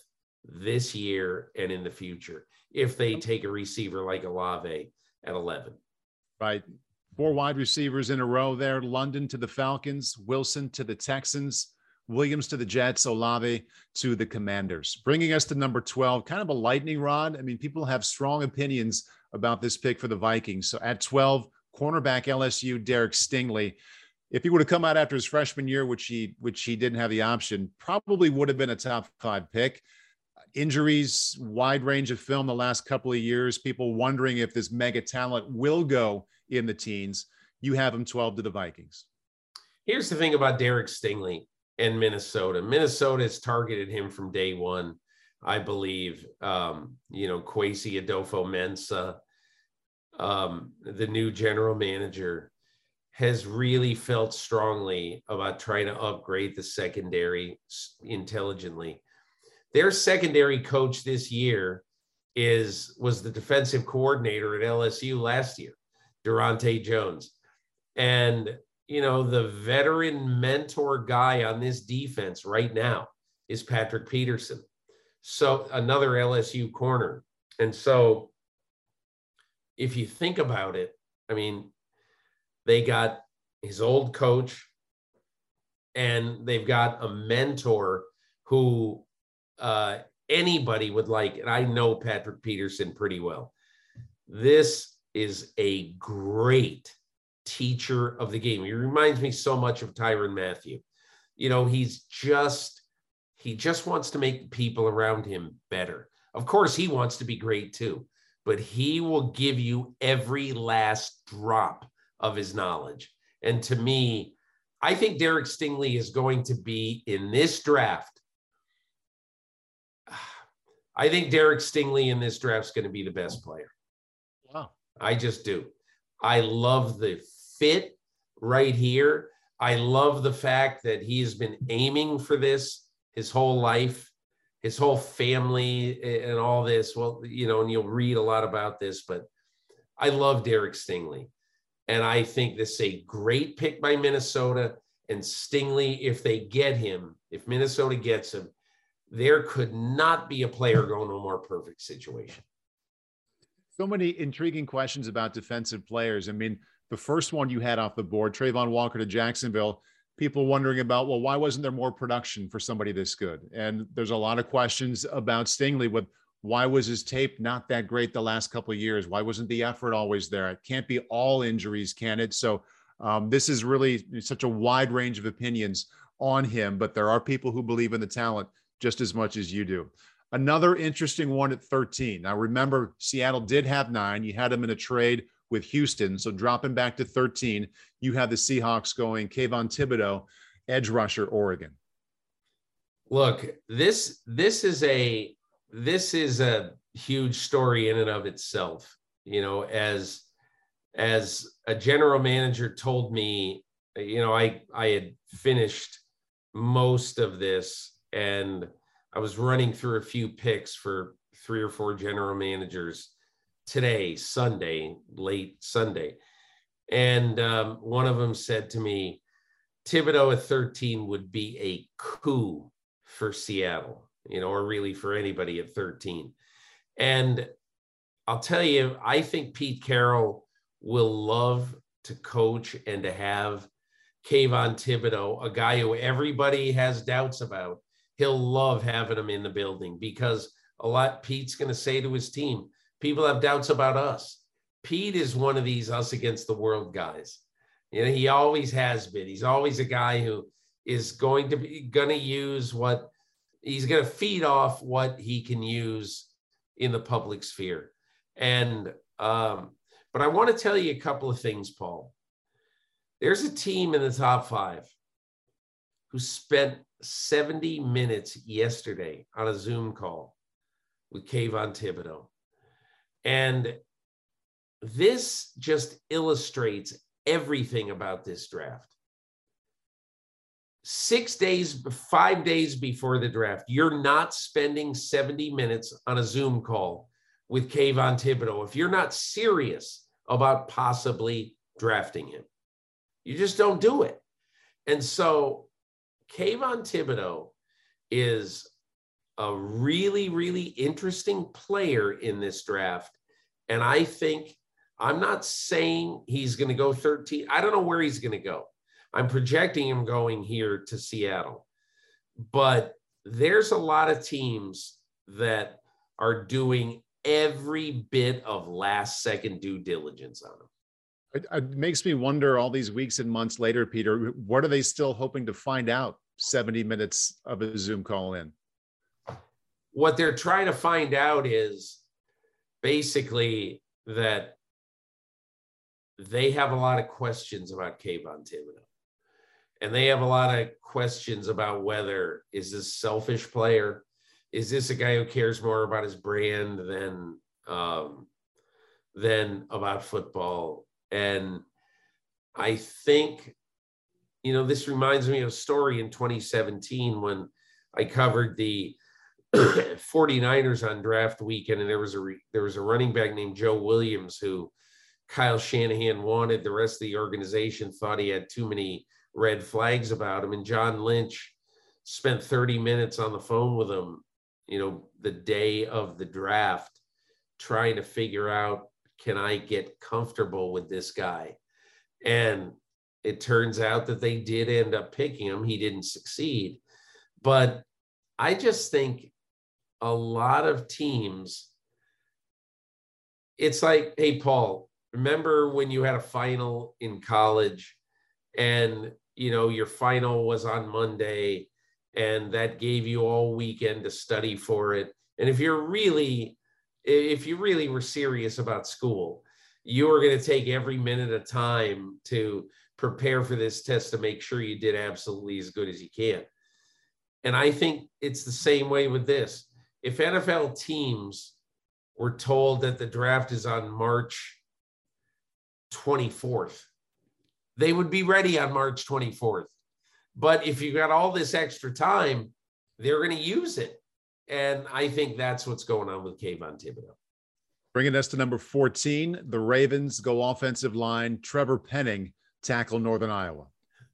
this year and in the future if they take a receiver like Olave at eleven. Right. Four wide receivers in a row there. London to the Falcons, Wilson to the Texans, Williams to the Jets, Olave to the Commanders. Bringing us to number twelve, kind of a lightning rod. I mean, people have strong opinions about this pick for the Vikings. So at twelve, cornerback L S U, Derek Stingley. If he would have come out after his freshman year, which he which he didn't have the option, probably would have been a top five pick. Injuries, wide range of film the last couple of years, people wondering if this mega talent will go in the teens. You have him twelve to the Vikings. Here's the thing about Derek Stingley and Minnesota. Minnesota has targeted him from day one, I believe. Um, you know, Kwesi Adolfo-Mensah, um, the new general manager, has really felt strongly about trying to upgrade the secondary intelligently. Their secondary coach this year is was the defensive coordinator at L S U last year, Durante Jones. And, you know, the veteran mentor guy on this defense right now is Patrick Peterson. So another L S U corner. And so if you think about it, I mean, they got his old coach and they've got a mentor who uh, anybody would like. And I know Patrick Peterson pretty well. This is a great teacher of the game. He reminds me so much of Tyrann Mathieu. You know, he's just, he just wants to make people around him better. Of course, he wants to be great too, but he will give you every last drop of his knowledge. And to me, I think Derek Stingley is going to be in this draft. I think Derek Stingley in this draft is going to be the best player. Wow. I just do. I love the fit right here. I love the fact that he has been aiming for this his whole life, his whole family and all this. Well, you know, and you'll read a lot about this, but I love Derek Stingley. And I think this is a great pick by Minnesota. And Stingley, if they get him, if Minnesota gets him, there could not be a player going to a more perfect situation. So many intriguing questions about defensive players. I mean, the first one you had off the board, Trayvon Walker to Jacksonville, people wondering about, well, why wasn't there more production for somebody this good? And there's a lot of questions about Stingley with why was his tape not that great the last couple of years? Why wasn't the effort always there? It can't be all injuries, can it? So um, this is really such a wide range of opinions on him, but there are people who believe in the talent just as much as you do. Another interesting one at thirteen. Now, remember, Seattle did have nine. You had him in a trade with Houston. So dropping back to thirteen, you have the Seahawks going Kayvon Thibodeau, edge rusher, Oregon. Look, this this is a this is a huge story in and of itself. You know, as as a general manager told me, you know, I I had finished most of this and I was running through a few picks for three or four general managers today, Sunday, late Sunday. And um, one of them said to me, Thibodeau at thirteen would be a coup for Seattle, you know, or really for anybody at thirteen. And I'll tell you, I think Pete Carroll will love to coach and to have Kayvon Thibodeau, a guy who everybody has doubts about. He'll love having him in the building because a lot Pete's going to say to his team, people have doubts about us. Pete is one of these us against the world guys. You know, he always has been. He's always a guy who is going to be going to use what he's going to feed off what he can use in the public sphere. And, um, but I want to tell you a couple of things, Paul. There's a team in the top five who spent seventy minutes yesterday on a Zoom call with Kayvon Thibodeau. And this just illustrates everything about this draft. Six days, five days before the draft, you're not spending seventy minutes on a Zoom call with Kayvon Thibodeau if you're not serious about possibly drafting him. You just don't do it. And so Kayvon Thibodeau is a really, really interesting player in this draft. And I think, I'm not saying he's going to go thirteen. I don't know where he's going to go. I'm projecting him going here to Seattle. But there's a lot of teams that are doing every bit of last second due diligence on him. It, it makes me wonder all these weeks and months later, Peter, what are they still hoping to find out seventy minutes of a Zoom call in? What they're trying to find out is basically that they have a lot of questions about Kayvon Thibodeaux. And they have a lot of questions about whether, is this a selfish player? Is this a guy who cares more about his brand than, um, than about football? And I think, you know, this reminds me of a story in twenty seventeen when I covered the forty-niners on draft weekend, and there was a re- there was a running back named Joe Williams who Kyle Shanahan wanted. The rest of the organization thought he had too many red flags about him, and John Lynch spent thirty minutes on the phone with him, you know, the day of the draft, trying to figure out, can I get comfortable with this guy? And it turns out that they did end up picking him. He didn't succeed. But I just think a lot of teams, it's like, hey, Paul, remember when you had a final in college and, you know, your final was on Monday and that gave you all weekend to study for it. And if you're really, if you really were serious about school, you were going to take every minute of time to prepare for this test to make sure you did absolutely as good as you can. And I think it's the same way with this. If N F L teams were told that the draft is on March twenty-fourth, they would be ready on March twenty-fourth. But if you got all this extra time, they're going to use it. And I think that's what's going on with Kayvon Thibodeaux. Bringing us to number fourteen, the Ravens go offensive line. Trevor Penning, tackle Northern Iowa.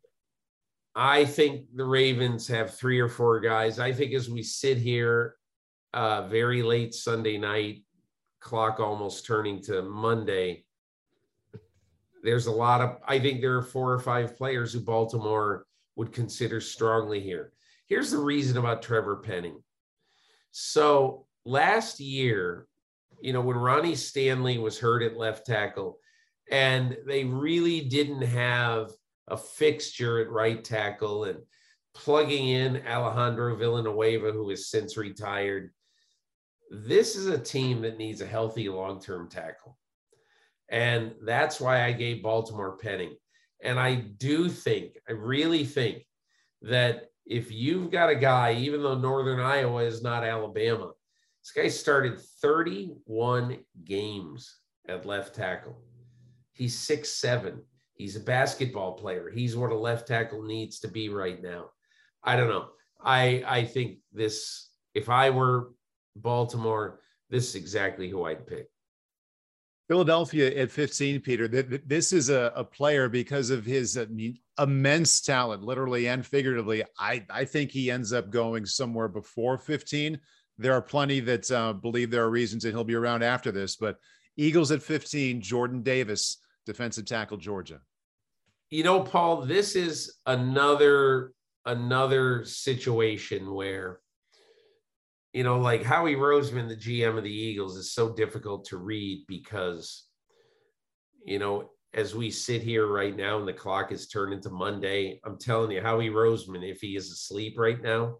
I think the Ravens have three or four guys. I think as we sit here uh, very late Sunday night, clock almost turning to Monday, there's a lot of, I think there are four or five players who Baltimore would consider strongly here. Here's the reason about Trevor Penning. So last year, you know, when Ronnie Stanley was hurt at left tackle and they really didn't have a fixture at right tackle, and plugging in Alejandro Villanueva, who has since retired, this is a team that needs a healthy long-term tackle. And that's why I gave Baltimore Penning. And I do think, I really think that if you've got a guy, even though Northern Iowa is not Alabama, this guy started thirty-one games at left tackle. He's six seven. He's a basketball player. He's what a left tackle needs to be right now. I don't know. I I think this, if I were Baltimore, this is exactly who I'd pick. Philadelphia at fifteen, Peter. This is a, a player because of his uh, immense talent, literally and figuratively. I, I think he ends up going somewhere before fifteen. There are plenty that uh, believe there are reasons that he'll be around after this, but Eagles at fifteen, Jordan Davis, defensive tackle, Georgia. You know, Paul, this is another, another situation where, you know, like Howie Roseman, the G M of the Eagles, is so difficult to read because, you know, as we sit here right now and the clock is turned into Monday, I'm telling you, Howie Roseman, if he is asleep right now,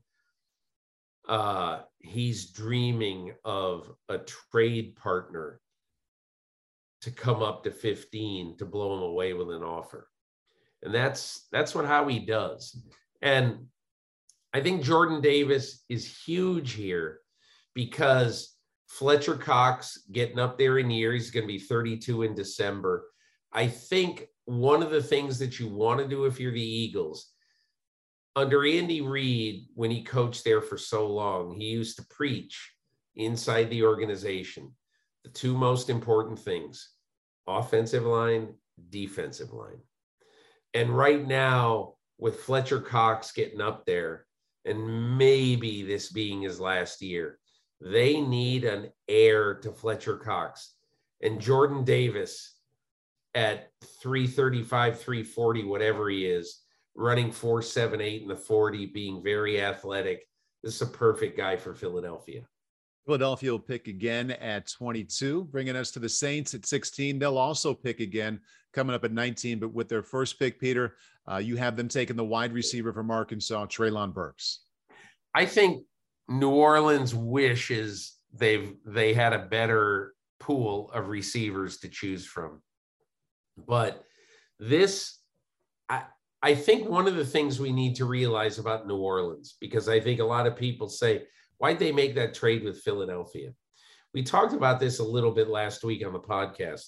uh, he's dreaming of a trade partner to come up to fifteen to blow him away with an offer. And that's, that's what Howie does. And I think Jordan Davis is huge here because Fletcher Cox getting up there in years, he's going to be thirty-two in December. I think one of the things that you want to do if you're the Eagles, under Andy Reid, when he coached there for so long, he used to preach inside the organization the two most important things: offensive line, defensive line. And right now, with Fletcher Cox getting up there, and maybe this being his last year, they need an heir to Fletcher Cox. And Jordan Davis at three thirty-five, three forty, whatever he is, running four seven eight in the forty, being very athletic. This is a perfect guy for Philadelphia. Philadelphia will pick again at twenty-two, bringing us to the Saints at sixteen. They'll also pick again coming up at nineteen, but with their first pick, Peter, uh, you have them taking the wide receiver from Arkansas, Treylon Burks. I think New Orleans wishes they've they had a better pool of receivers to choose from. But this, I, I think one of the things we need to realize about New Orleans, because I think a lot of people say, why'd they make that trade with Philadelphia? We talked about this a little bit last week on the podcast.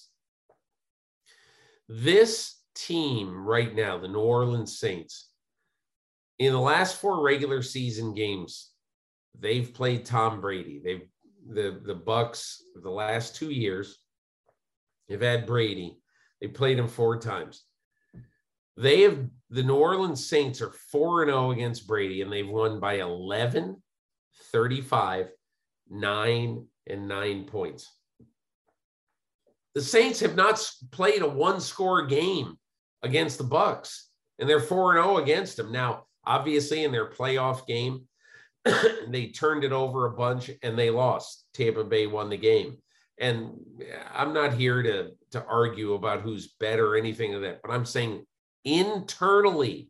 This team right now, the New Orleans Saints, in the last four regular season games, they've played Tom Brady. They've the the Bucs the last two years have had Brady. They played him four times. They have the New Orleans Saints are four and oh against Brady, and they've won by eleven, thirty-five, nine, and nine points. The Saints have not played a one-score game against the Bucs, and they're four and oh against them. Now, obviously, in their playoff game, they turned it over a bunch and they lost. Tampa Bay won the game. And I'm not here to, to argue about who's better or anything like that, but I'm saying internally,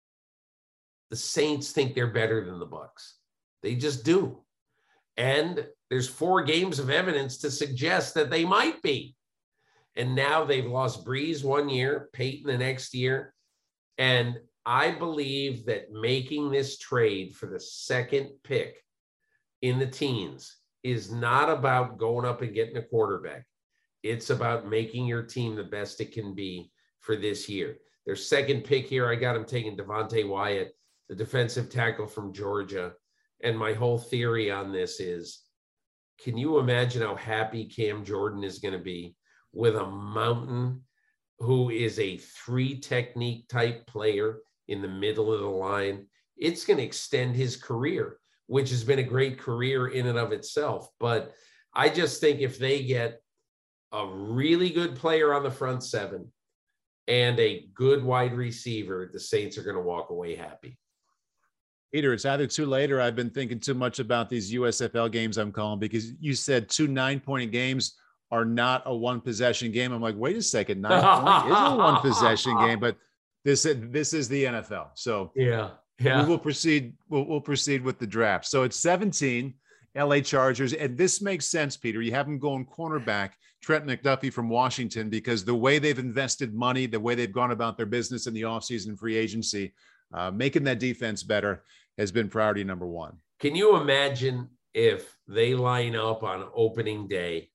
the Saints think they're better than the Bucs. They just do. And there's four games of evidence to suggest that they might be. And now they've lost Breeze one year, Peyton the next year. And I believe that making this trade for the second pick in the teens is not about going up and getting a quarterback. It's about making your team the best it can be for this year. Their second pick here, I got them taking Devontae Wyatt, the defensive tackle from Georgia. And my whole theory on this is, can you imagine how happy Cam Jordan is going to be with a mountain who is a three technique type player in the middle of the line? It's going to extend his career, which has been a great career in and of itself. But I just think if they get a really good player on the front seven and a good wide receiver, the Saints are going to walk away happy. Peter, it's either too late or I've been thinking too much about these U S F L games I'm calling, because you said two nine-point games are not a one-possession game. I'm like, wait a second, nine point is a one-possession game, but this this is the N F L. So yeah, yeah, we will proceed. We'll, we'll proceed with the draft. So it's seventeen, L A Chargers, and this makes sense, Peter. You have them going cornerback, Trent McDuffie from Washington, because the way they've invested money, the way they've gone about their business in the offseason free agency, uh, making that defense better has been priority number one. Can you imagine if they line up on opening day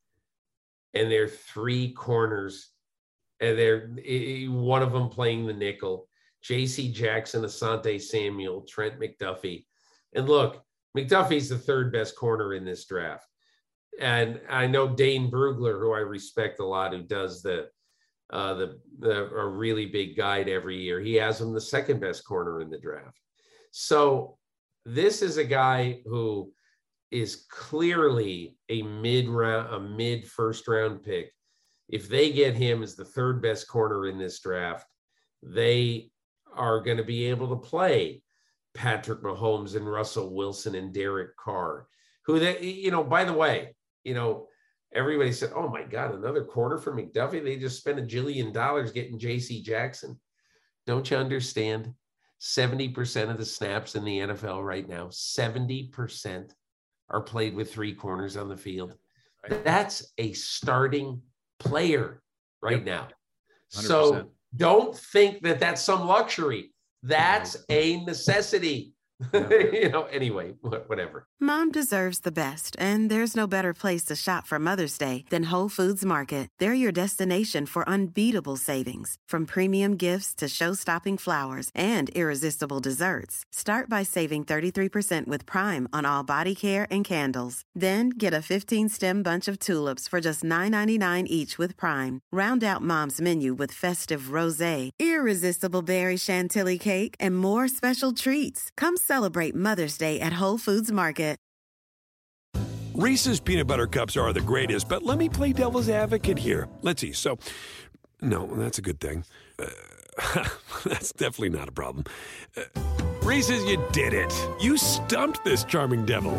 and they're three corners and they're one of them playing the nickel, J C Jackson, Asante Samuel, Trent McDuffie. And look, McDuffie's the third best corner in this draft. And I know Dane Brugler, who I respect a lot, who does the, uh, the, the a really big guide every year. He has him the second best corner in the draft. So this is a guy who is clearly a mid-round, a mid-first round pick. If they get him as the third best corner in this draft, they are going to be able to play Patrick Mahomes and Russell Wilson and Derek Carr, who they, you know, by the way, you know, everybody said, oh my God, another corner for McDuffie. They just spent a jillion dollars getting J C Jackson. Don't you understand? seventy percent of the snaps in the N F L right now, seventy percent are played with three corners on the field. Right. That's a starting player right yep. now. one hundred percent. So don't think that that's some luxury. That's a necessity. You know, anyway, whatever. Mom deserves the best, and there's no better place to shop for Mother's Day than Whole Foods Market. They're your destination for unbeatable savings, from premium gifts to show-stopping flowers and irresistible desserts. Start by saving thirty-three percent with Prime on all body care and candles. Then get a fifteen-stem bunch of tulips for just nine ninety-nine each with Prime. Round out Mom's menu with festive rosé, irresistible berry chantilly cake, and more special treats. Come Celebrate Mother's Day at Whole Foods Market. Reese's peanut butter cups are the greatest, but let me play devil's advocate here. Let's see. So, no, that's a good thing. Uh, that's definitely not a problem. Uh, Reese's, you did it. You stumped this charming devil.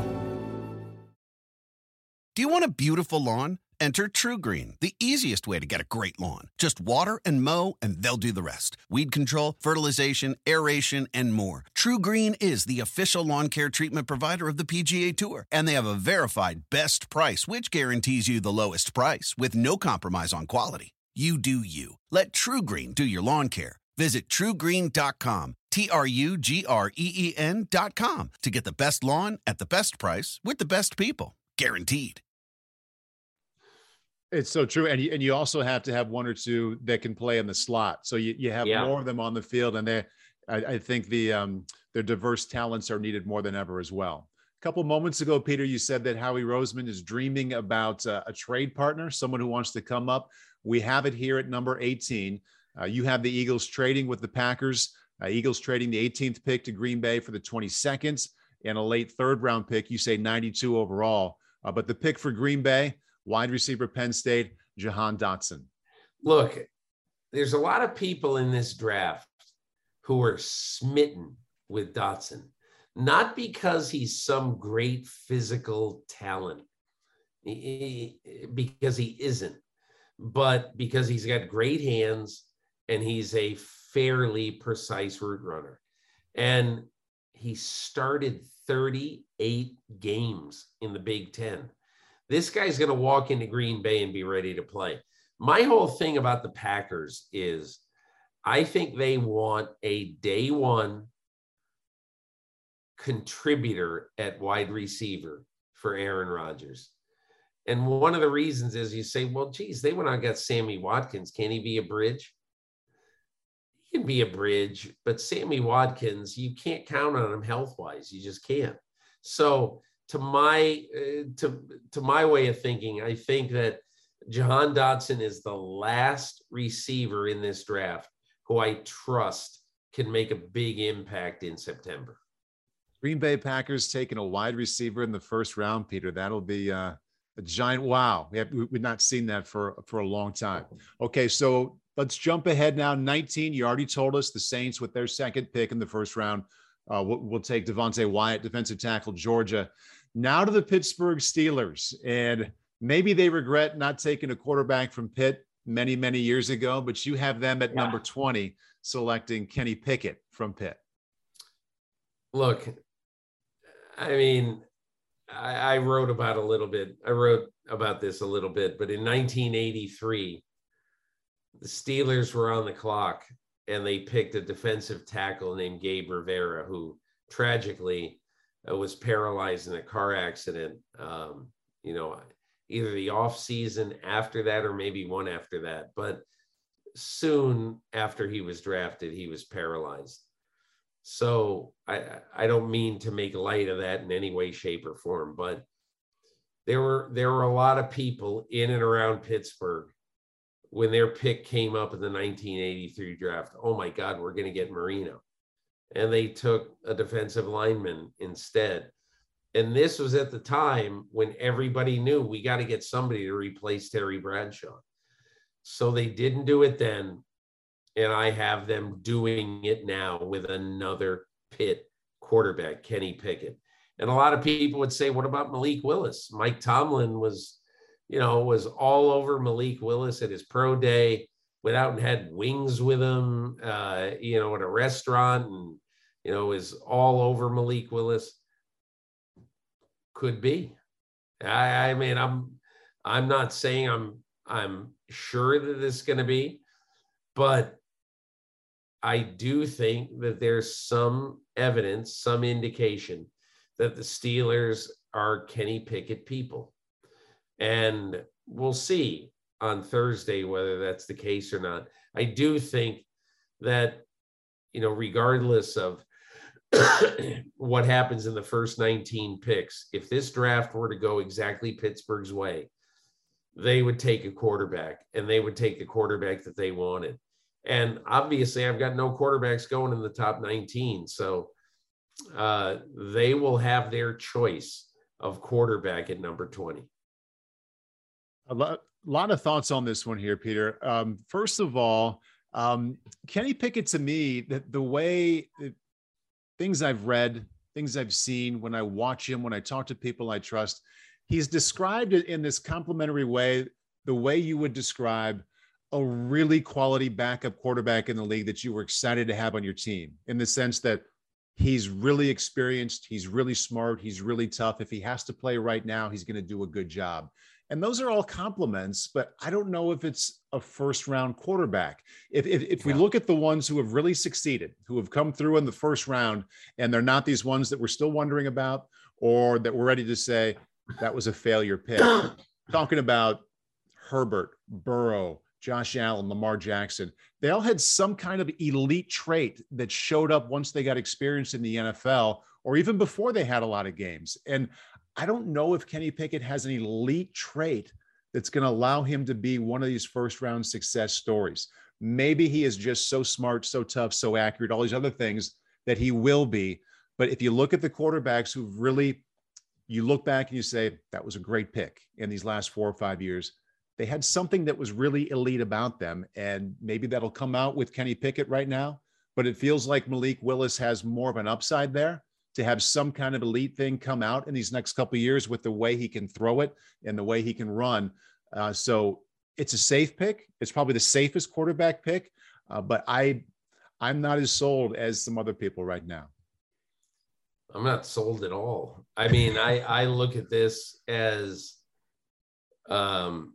Do you want a beautiful lawn? Enter TruGreen, the easiest way to get a great lawn. Just water and mow, and they'll do the rest. Weed control, fertilization, aeration, and more. TruGreen is the official lawn care treatment provider of the P G A Tour, and they have a verified best price, which guarantees you the lowest price with no compromise on quality. You do you. Let TruGreen do your lawn care. Visit True Green dot com, T R U G R E E N dot com, to get the best lawn at the best price with the best people. Guaranteed. It's so true. And you, and you also have to have one or two that can play in the slot. So you, you have Yeah. more of them on the field, and they, I, I think the um, their diverse talents are needed more than ever as well. A couple moments ago, Peter, you said that Howie Roseman is dreaming about uh, a trade partner, someone who wants to come up. We have it here at number eighteen. Uh, you have the Eagles trading with the Packers. Uh, Eagles trading the eighteenth pick to Green Bay for the twenty-second and a late third round pick. You say ninety-two overall, uh, but the pick for Green Bay, wide receiver, Penn State, Jahan Dotson. Look, there's a lot of people in this draft who are smitten with Dotson, not because he's some great physical talent, he, because he isn't, but because he's got great hands and he's a fairly precise route runner. And he started thirty-eight games in the Big Ten. This guy's going to walk into Green Bay and be ready to play. My whole thing about the Packers is I think they want a day one contributor at wide receiver for Aaron Rodgers. And one of the reasons is you say, well, geez, they went out and got Sammy Watkins. Can he be a bridge? He can be a bridge, but Sammy Watkins, you can't count on him health-wise. You just can't. So to my uh, to to my way of thinking, I think that Jahan Dotson is the last receiver in this draft who I trust can make a big impact in September. Green Bay Packers taking a wide receiver in the first round, Peter. That'll be uh, a giant wow. We have, we've not seen that for, for a long time. Okay, so let's jump ahead now. nineteen, you already told us the Saints with their second pick in the first round. Uh, we'll, we'll take Devontae Wyatt, defensive tackle, Georgia. Now to the Pittsburgh Steelers. And maybe they regret not taking a quarterback from Pitt many, many years ago, but you have them at yeah. number twenty, selecting Kenny Pickett from Pitt. Look, I mean, I, I wrote about a little bit. I wrote about this a little bit, but in nineteen eighty-three, the Steelers were on the clock and they picked a defensive tackle named Gabe Rivera, who tragically uh, was paralyzed in a car accident. Um, you know, either the off season after that, or maybe one after that, but soon after he was drafted, he was paralyzed. So I, I don't mean to make light of that in any way, shape, or form, but there were there were a lot of people in and around Pittsburgh when their pick came up in the nineteen eighty-three draft. Oh my God, we're going to get Marino. And they took a defensive lineman instead. And this was at the time when everybody knew we got to get somebody to replace Terry Bradshaw. So they didn't do it then. And I have them doing it now with another Pitt quarterback, Kenny Pickett. And a lot of people would say, what about Malik Willis? Mike Tomlin was, you know, was all over Malik Willis at his pro day, went out and had wings with him, uh, you know, at a restaurant, and, you know, is all over Malik Willis. Could be. I, I mean, I'm, I'm not saying I'm, I'm sure that this is going to be, but I do think that there's some evidence, some indication that the Steelers are Kenny Pickett people. And we'll see on Thursday whether that's the case or not. I do think that, you know, regardless of what happens in the first nineteen picks, if this draft were to go exactly Pittsburgh's way, they would take a quarterback, and they would take the quarterback that they wanted. And obviously I've got no quarterbacks going in the top nineteen. So uh, they will have their choice of quarterback at number twenty. A lot, a lot of thoughts on this one here, Peter. Um, first of all, um, Kenny Pickett, to me, the, the way the things I've read, things I've seen, when I watch him, when I talk to people I trust, he's described it in this complimentary way, the way you would describe a really quality backup quarterback in the league that you were excited to have on your team, in the sense that he's really experienced, he's really smart, he's really tough. If he has to play right now, he's going to do a good job. And those are all compliments, but I don't know if it's a first round quarterback. If, if, if we Yeah. look at the ones who have really succeeded, who have come through in the first round, and they're not these ones that we're still wondering about, or that we're ready to say that was a failure pick. Talking about Herbert, Burrow, Josh Allen, Lamar Jackson, they all had some kind of elite trait that showed up once they got experience in the N F L, or even before they had a lot of games. And I don't know if Kenny Pickett has an elite trait that's going to allow him to be one of these first round success stories. Maybe he is just so smart, so tough, so accurate, all these other things that he will be. But if you look at the quarterbacks who've really, you look back and you say, that was a great pick in these last four or five years, they had something that was really elite about them. And maybe that'll come out with Kenny Pickett right now, but it feels like Malik Willis has more of an upside there to have some kind of elite thing come out in these next couple of years with the way he can throw it and the way he can run. Uh, so it's a safe pick. It's probably the safest quarterback pick, uh, but I, I'm not as sold as some other people right now. I'm not sold at all. I mean, I, I look at this as, um,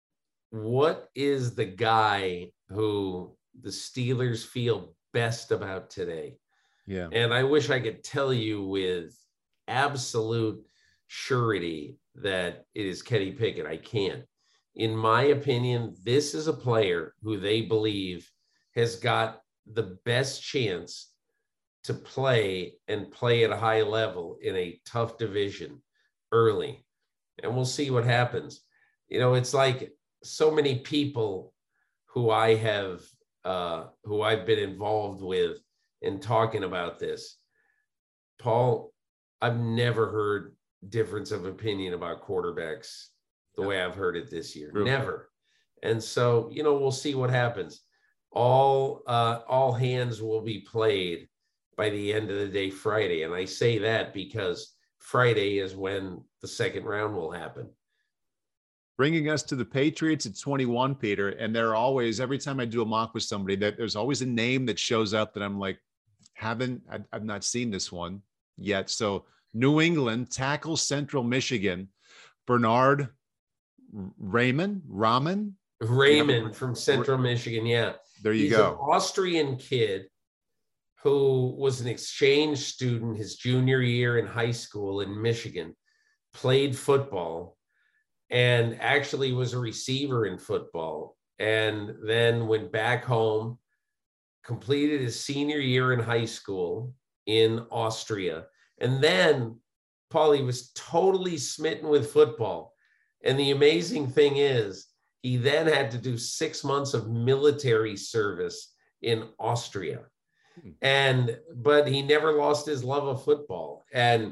what is the guy who the Steelers feel best about today? Yeah. And I wish I could tell you with absolute surety that it is Kenny Pickett. I can't. In my opinion, this is a player who they believe has got the best chance to play and play at a high level in a tough division early. And we'll see what happens. You know, it's like so many people who I have, uh, who I've been involved with in talking about this. Paul, I've never heard difference of opinion about quarterbacks the way I've heard it this year. True. Never. And so, you know, we'll see what happens. All, uh, all hands will be played by the end of the day Friday. And I say that because Friday is when the second round will happen. Bringing us to the Patriots at twenty-one, Peter. And there are always, every time I do a mock with somebody, that there's always a name that shows up that I'm like, haven't, I, I've not seen this one yet. So New England tackles Central Michigan, Bernard Raymond, Raman? Raymond from Central Michigan. Yeah. There you He's go. An Austrian kid who was an exchange student his junior year in high school in Michigan, played football, and actually was a receiver in football, and then went back home, completed his senior year in high school in Austria. And then, Paul, he was totally smitten with football. And the amazing thing is, he then had to do six months of military service in Austria. And, but he never lost his love of football. And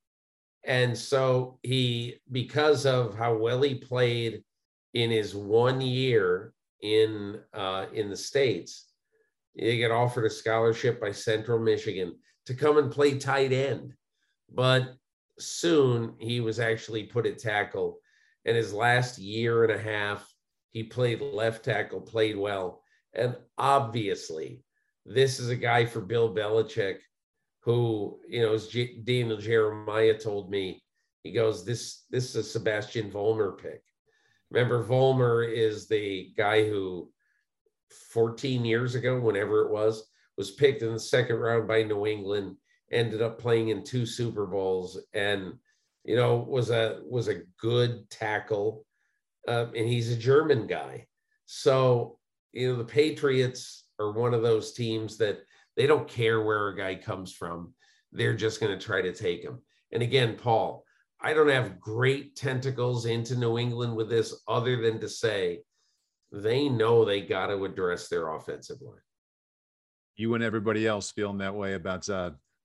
And so he, because of how well he played in his one year in uh, in the States, he got offered a scholarship by Central Michigan to come and play tight end. But soon he was actually put at tackle. And his last year and a half, he played left tackle, played well. And obviously, this is a guy for Bill Belichick who, you know, as G- Daniel Jeremiah told me, he goes, this, this is a Sebastian Vollmer pick. Remember, Vollmer is the guy who fourteen years ago, whenever it was, was picked in the second round by New England, ended up playing in two Super Bowls, and, you know, was a, was a good tackle. Um, and he's a German guy. So, you know, the Patriots are one of those teams that they don't care where a guy comes from. They're just going to try to take him. And again, Paul, I don't have great tentacles into New England with this other than to say they know they got to address their offensive line. You and everybody else feeling that way about uh,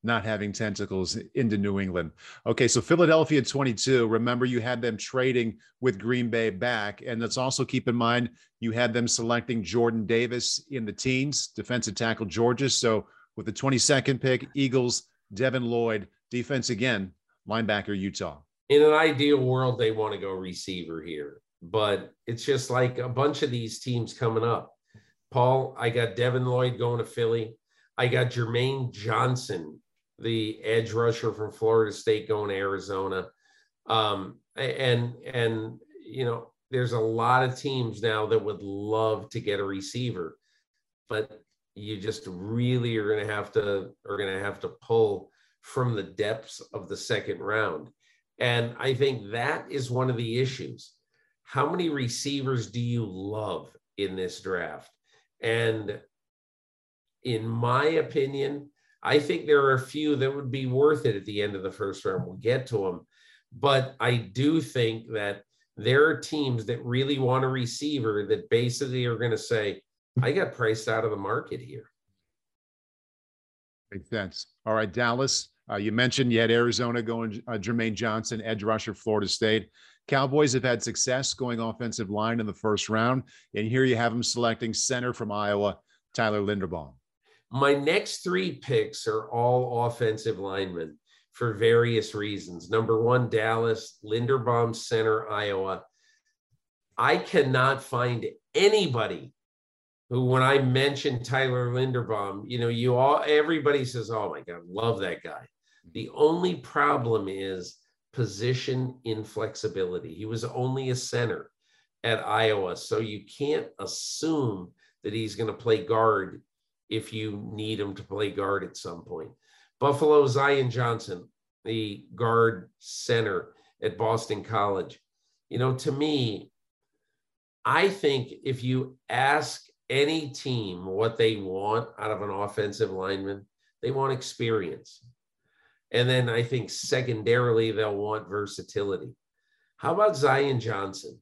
not having tentacles into New England. Okay, so Philadelphia twenty-two. Remember, you had them trading with Green Bay back. And let's also keep in mind, you had them selecting Jordan Davis in the teens, defensive tackle Georgia. So with the twenty-second pick, Eagles, Devin Lloyd, defense again, linebacker Utah. In an ideal world, they want to go receiver here. But it's just like a bunch of these teams coming up. Paul, I got Devin Lloyd going to Philly. I got Jermaine Johnson, the edge rusher from Florida State, going to Arizona. Um, and, and, you know, there's a lot of teams now that would love to get a receiver, but you just really are going to have to, are going to have to pull from the depths of the second round. And I think that is one of the issues. How many receivers do you love in this draft? And in my opinion, I think there are a few that would be worth it at the end of the first round. We'll get to them. But I do think that there are teams that really want a receiver that basically are going to say, I got priced out of the market here. Makes sense. All right, Dallas. Uh, you mentioned you had Arizona going uh, Jermaine Johnson, edge rusher, Florida State. Cowboys have had success going offensive line in the first round. And here you have them selecting center from Iowa, Tyler Linderbaum. My next three picks are all offensive linemen for various reasons. Number one, Dallas, Linderbaum, center, Iowa. I cannot find anybody who, when I mention Tyler Linderbaum, you know, you all, everybody says, oh my God, love that guy. The only problem is position inflexibility. He was only a center at Iowa, so you can't assume that he's going to play guard if you need him to play guard at some point. Buffalo, Zion Johnson, the guard center at Boston College. You know, to me, I think if you ask any team what they want out of an offensive lineman, they want experience. And then I think secondarily, they'll want versatility. How about Zion Johnson?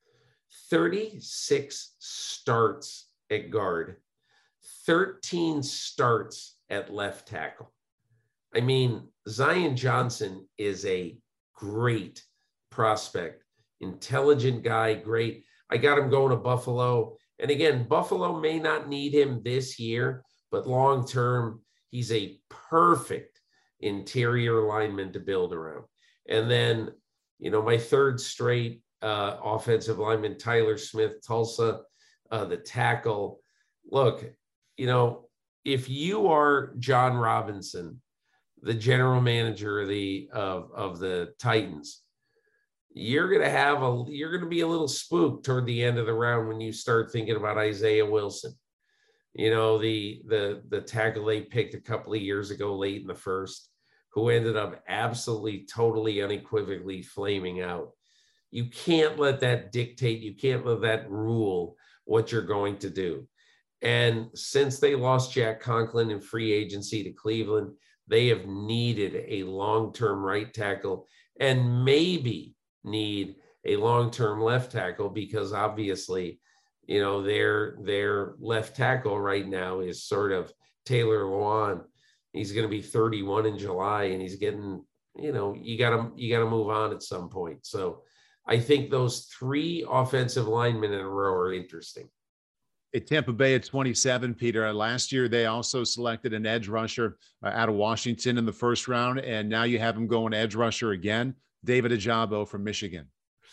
thirty-six starts at guard, thirteen starts at left tackle. I mean, Zion Johnson is a great prospect, intelligent guy, great. I got him going to Buffalo. And again, Buffalo may not need him this year, but long-term, he's a perfect interior lineman to build around. And then, you know, my third straight uh, offensive lineman, Tyler Smith, Tulsa, uh, the tackle. Look, you know, if you are John Robinson, the general manager of the of, of the Titans, you're gonna have a you're gonna be a little spooked toward the end of the round when you start thinking about Isaiah Wilson. You know, the the the tackle they picked a couple of years ago late in the first, who ended up absolutely, totally, unequivocally flaming out. You can't let that dictate, you can't let that rule what you're going to do. And since they lost Jack Conklin in free agency to Cleveland, they have needed a long-term right tackle and maybe need a long-term left tackle, because obviously, you know, their their left tackle right now is sort of Taylor Lewan. He's going to be thirty-one in July, and he's getting, you know, you got to you got to move on at some point. So I think those three offensive linemen in a row are interesting. At Tampa Bay at twenty-seven, Peter, last year they also selected an edge rusher uh, out of Washington in the first round, and now you have him going edge rusher again, David Ojabo from Michigan.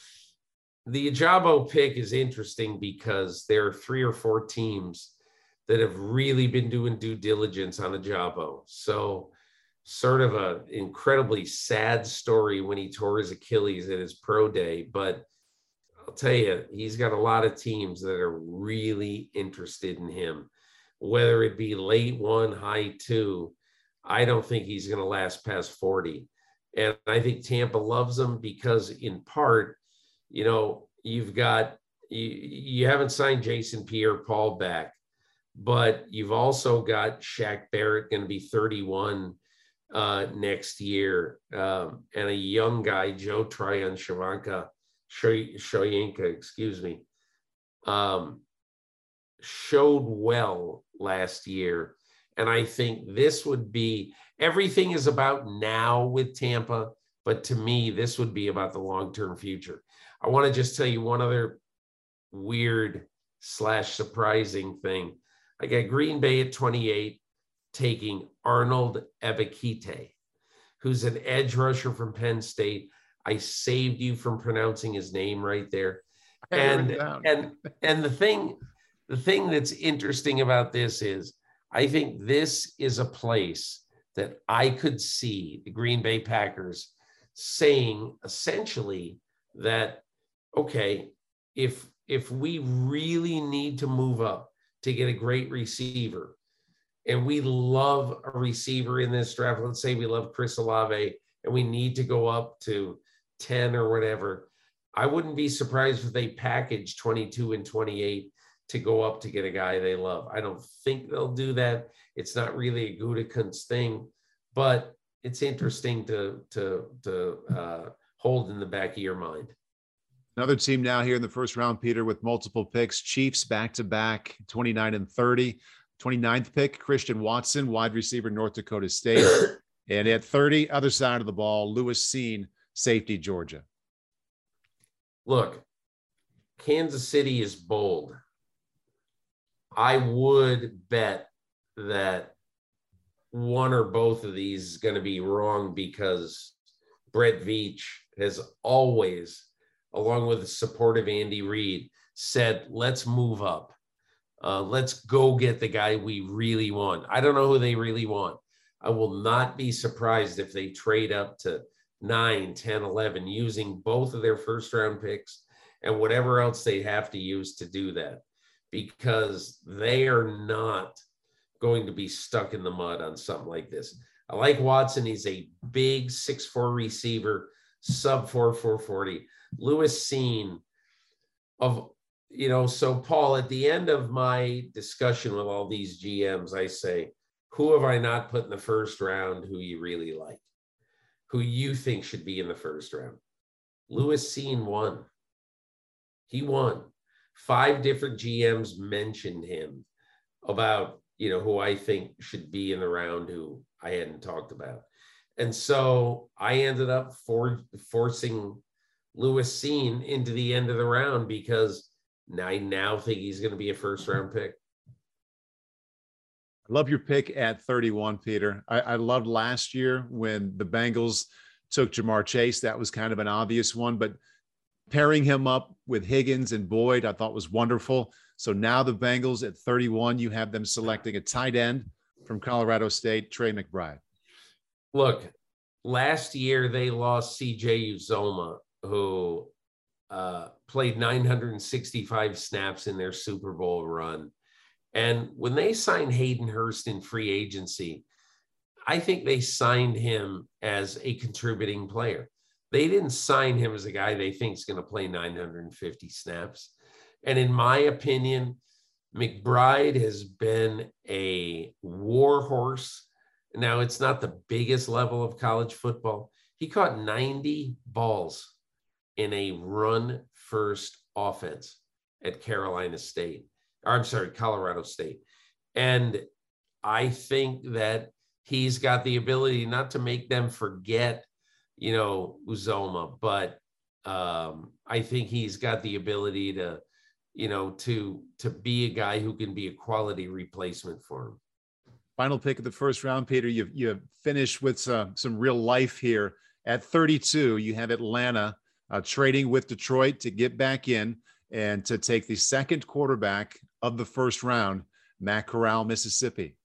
The Ojabo pick is interesting because there are three or four teams that have really been doing due diligence on Ojabo. So sort of a incredibly sad story when he tore his Achilles at his pro day, but I'll tell you, he's got a lot of teams that are really interested in him, whether it be late one, high two. I don't think he's going to last past forty. And I think Tampa loves him because, in part, you know, you've got, you, you haven't signed Jason Pierre-Paul back, but you've also got Shaq Barrett going to be thirty-one uh, next year, um, and a young guy, Joe Tryon Shavanka, Shoyinka, excuse me, um, showed well last year And I think this would be, everything is about now with Tampa, but to me, this would be about the long-term future. I want to just tell you one other weird slash surprising thing. I got Green Bay at twenty-eight, taking Arnold Ebiketie, who's an edge rusher from Penn State. I saved you from pronouncing his name right there. And, and, and the thing, the thing that's interesting about this is, I think this is a place that I could see the Green Bay Packers saying essentially that, okay, if, if we really need to move up to get a great receiver, and we love a receiver in this draft, let's say we love Chris Olave, and we need to go up to ten or whatever, I wouldn't be surprised if they package twenty-two and twenty-eight to go up to get a guy they love. I don't think they'll do that. It's not really a Gutekunst thing, but it's interesting to, to, to uh, hold in the back of your mind. Another team now here in the first round, Peter, with multiple picks. Chiefs back-to-back, twenty-nine and thirty. twenty-ninth pick, Christian Watson, wide receiver, North Dakota State. And at thirty, other side of the ball, Lewis Cine, safety, Georgia. Look, Kansas City is bold. I would bet that one or both of these is going to be wrong, because Brett Veach has always, along with the support of Andy Reid, said, let's move up. Uh, let's go get the guy we really want. I don't know who they really want. I will not be surprised if they trade up to nine, ten, eleven, using both of their first round picks and whatever else they have to use to do that, because they are not going to be stuck in the mud on something like this. I like Watson. He's a big six four receiver, sub four, four forty. Lewis Cine of, you know, so Paul, at the end of my discussion with all these G Ms, I say, who have I not put in the first round who you really like, who you think should be in the first round? Lewis Cine won. He won. Five different G Ms mentioned him about, you know, who I think should be in the round who I hadn't talked about. And so I ended up for, forcing Lewis Cine into the end of the round, because I now think he's going to be a first round pick. I love your pick at thirty-one, Peter. I, I loved last year when the Bengals took Jamar Chase. That was kind of an obvious one, but pairing him up with Higgins and Boyd, I thought was wonderful. So now the Bengals at thirty-one, you have them selecting a tight end from Colorado State, Trey McBride. Look, last year they lost C J Uzomah, who uh, played nine hundred sixty-five snaps in their Super Bowl run. And when they signed Hayden Hurst in free agency, I think they signed him as a contributing player. They didn't sign him as a guy they think is going to play nine hundred fifty snaps. And in my opinion, McBride has been a war horse. Now, it's not the biggest level of college football. He caught ninety balls in a run-first offense at Carolina State. Or, I'm sorry, Colorado State. And I think that he's got the ability not to make them forget, you know, Uzomah, but um, I think he's got the ability to, you know, to, to be a guy who can be a quality replacement for him. Final pick of the first round, Peter. You've, you've finished with some, some real life here. At thirty-two, you have Atlanta uh, trading with Detroit to get back in and to take the second quarterback of the first round, Matt Corral, Mississippi.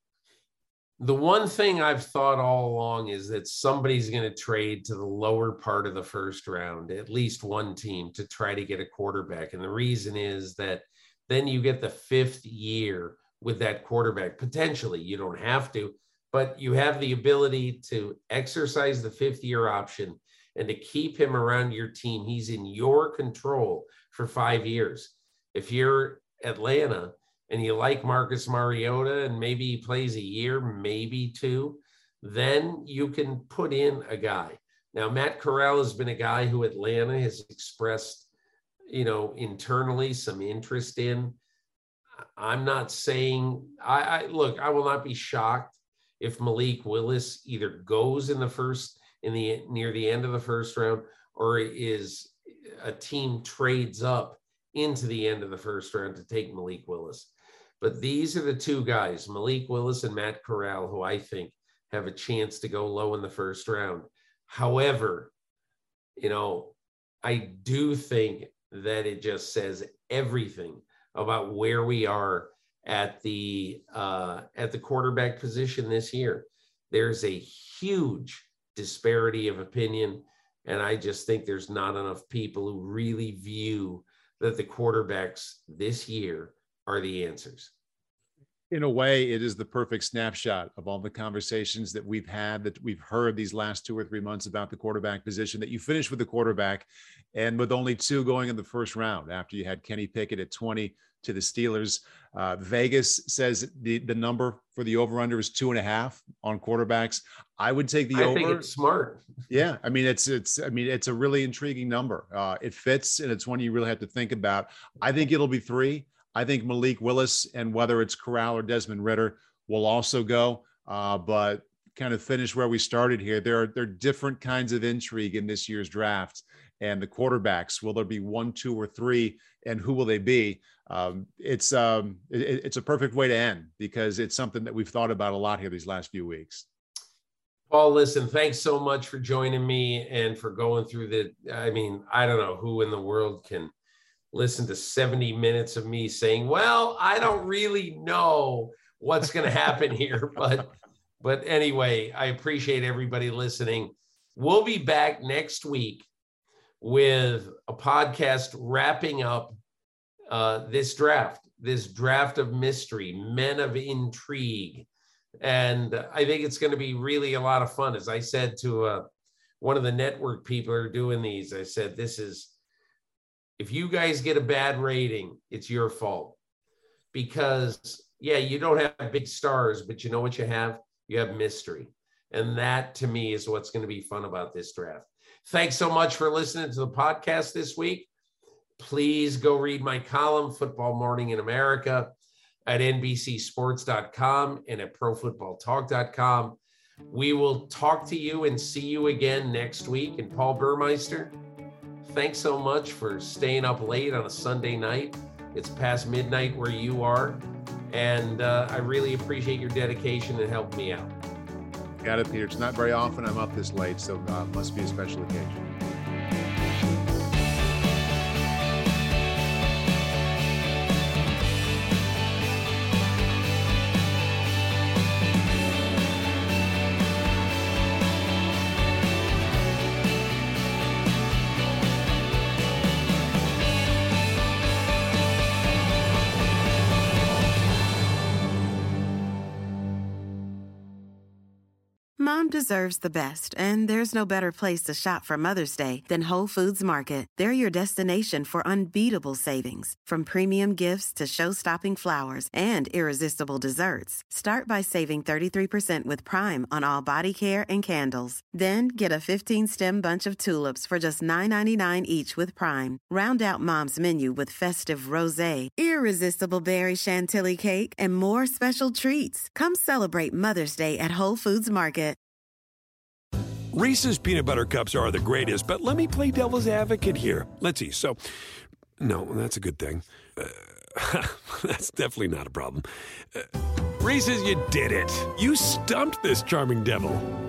The one thing I've thought all along is that somebody's going to trade to the lower part of the first round, at least one team, to try to get a quarterback. And the reason is that then you get the fifth year with that quarterback. Potentially, you don't have to, but you have the ability to exercise the fifth year option and to keep him around your team. He's in your control for five years. If you're Atlanta and you like Marcus Mariota and maybe he plays a year, maybe two, then you can put in a guy. Now, Matt Corral has been a guy who Atlanta has expressed, you know, internally some interest in. I'm not saying, I, I look, I will not be shocked if Malik Willis either goes in the first, in the near the end of the first round, or is a team trades up into the end of the first round to take Malik Willis. But these are the two guys, Malik Willis and Matt Corral, who I think have a chance to go low in the first round. However, you know, I do think that it just says everything about where we are at the uh, at the quarterback position this year. There's a huge disparity of opinion, and I just think there's not enough people who really view that the quarterbacks this year are the answers. In a way, it is the perfect snapshot of all the conversations that we've had, that we've heard these last two or three months about the quarterback position, that you finish with the quarterback and with only two going in the first round after you had Kenny Pickett at twenty to the Steelers. Uh, Vegas says the, the number for the over-under is two and a half on quarterbacks. I would take the I over. think it's smart. Yeah. I mean, it's, it's, I mean, it's a really intriguing number. Uh, it fits, and it's one you really have to think about. I think it'll be three. I think Malik Willis, and whether it's Corral or Desmond Ridder, will also go. Uh, but kind of finish where we started here. There are, there are different kinds of intrigue in this year's draft. And the quarterbacks, will there be one, two, or three, and who will they be? Um, it's um, it, it's a perfect way to end, because it's something that we've thought about a lot here these last few weeks. Paul, listen, thanks so much for joining me and for going through the, I mean, I don't know who in the world can listen to seventy minutes of me saying, well, I don't really know what's going to happen here. But, but anyway, I appreciate everybody listening. We'll be back next week with a podcast wrapping up uh, this draft, this draft of mystery, men of intrigue. And I think it's going to be really a lot of fun. As I said to uh, one of the network people who are doing these, I said, this is, if you guys get a bad rating, it's your fault. Because, yeah, you don't have big stars, but you know what you have? You have mystery. And that, to me, is what's going to be fun about this draft. Thanks so much for listening to the podcast this week. Please go read my column, Football Morning in America, at N B C sports dot com and at pro football talk dot com. We will talk to you and see you again next week. And Paul Burmeister, thanks so much for staying up late on a Sunday night. It's past midnight where you are. And uh, I really appreciate your dedication and helping me out. Got it, Peter. It's not very often I'm up this late, so uh, must be a special occasion. Mom deserves the best, and there's no better place to shop for Mother's Day than Whole Foods Market. They're your destination for unbeatable savings, from premium gifts to show-stopping flowers and irresistible desserts. Start by saving thirty-three percent with Prime on all body care and candles. Then get a fifteen-stem bunch of tulips for just nine ninety-nine each with Prime. Round out Mom's menu with festive rosé, irresistible berry chantilly cake, and more special treats. Come celebrate Mother's Day at Whole Foods Market. Reese's peanut butter cups are the greatest, but let me play devil's advocate here. Let's see. So, no, that's a good thing. Uh, that's definitely not a problem. Uh, Reese's, you did it. You stumped this charming devil.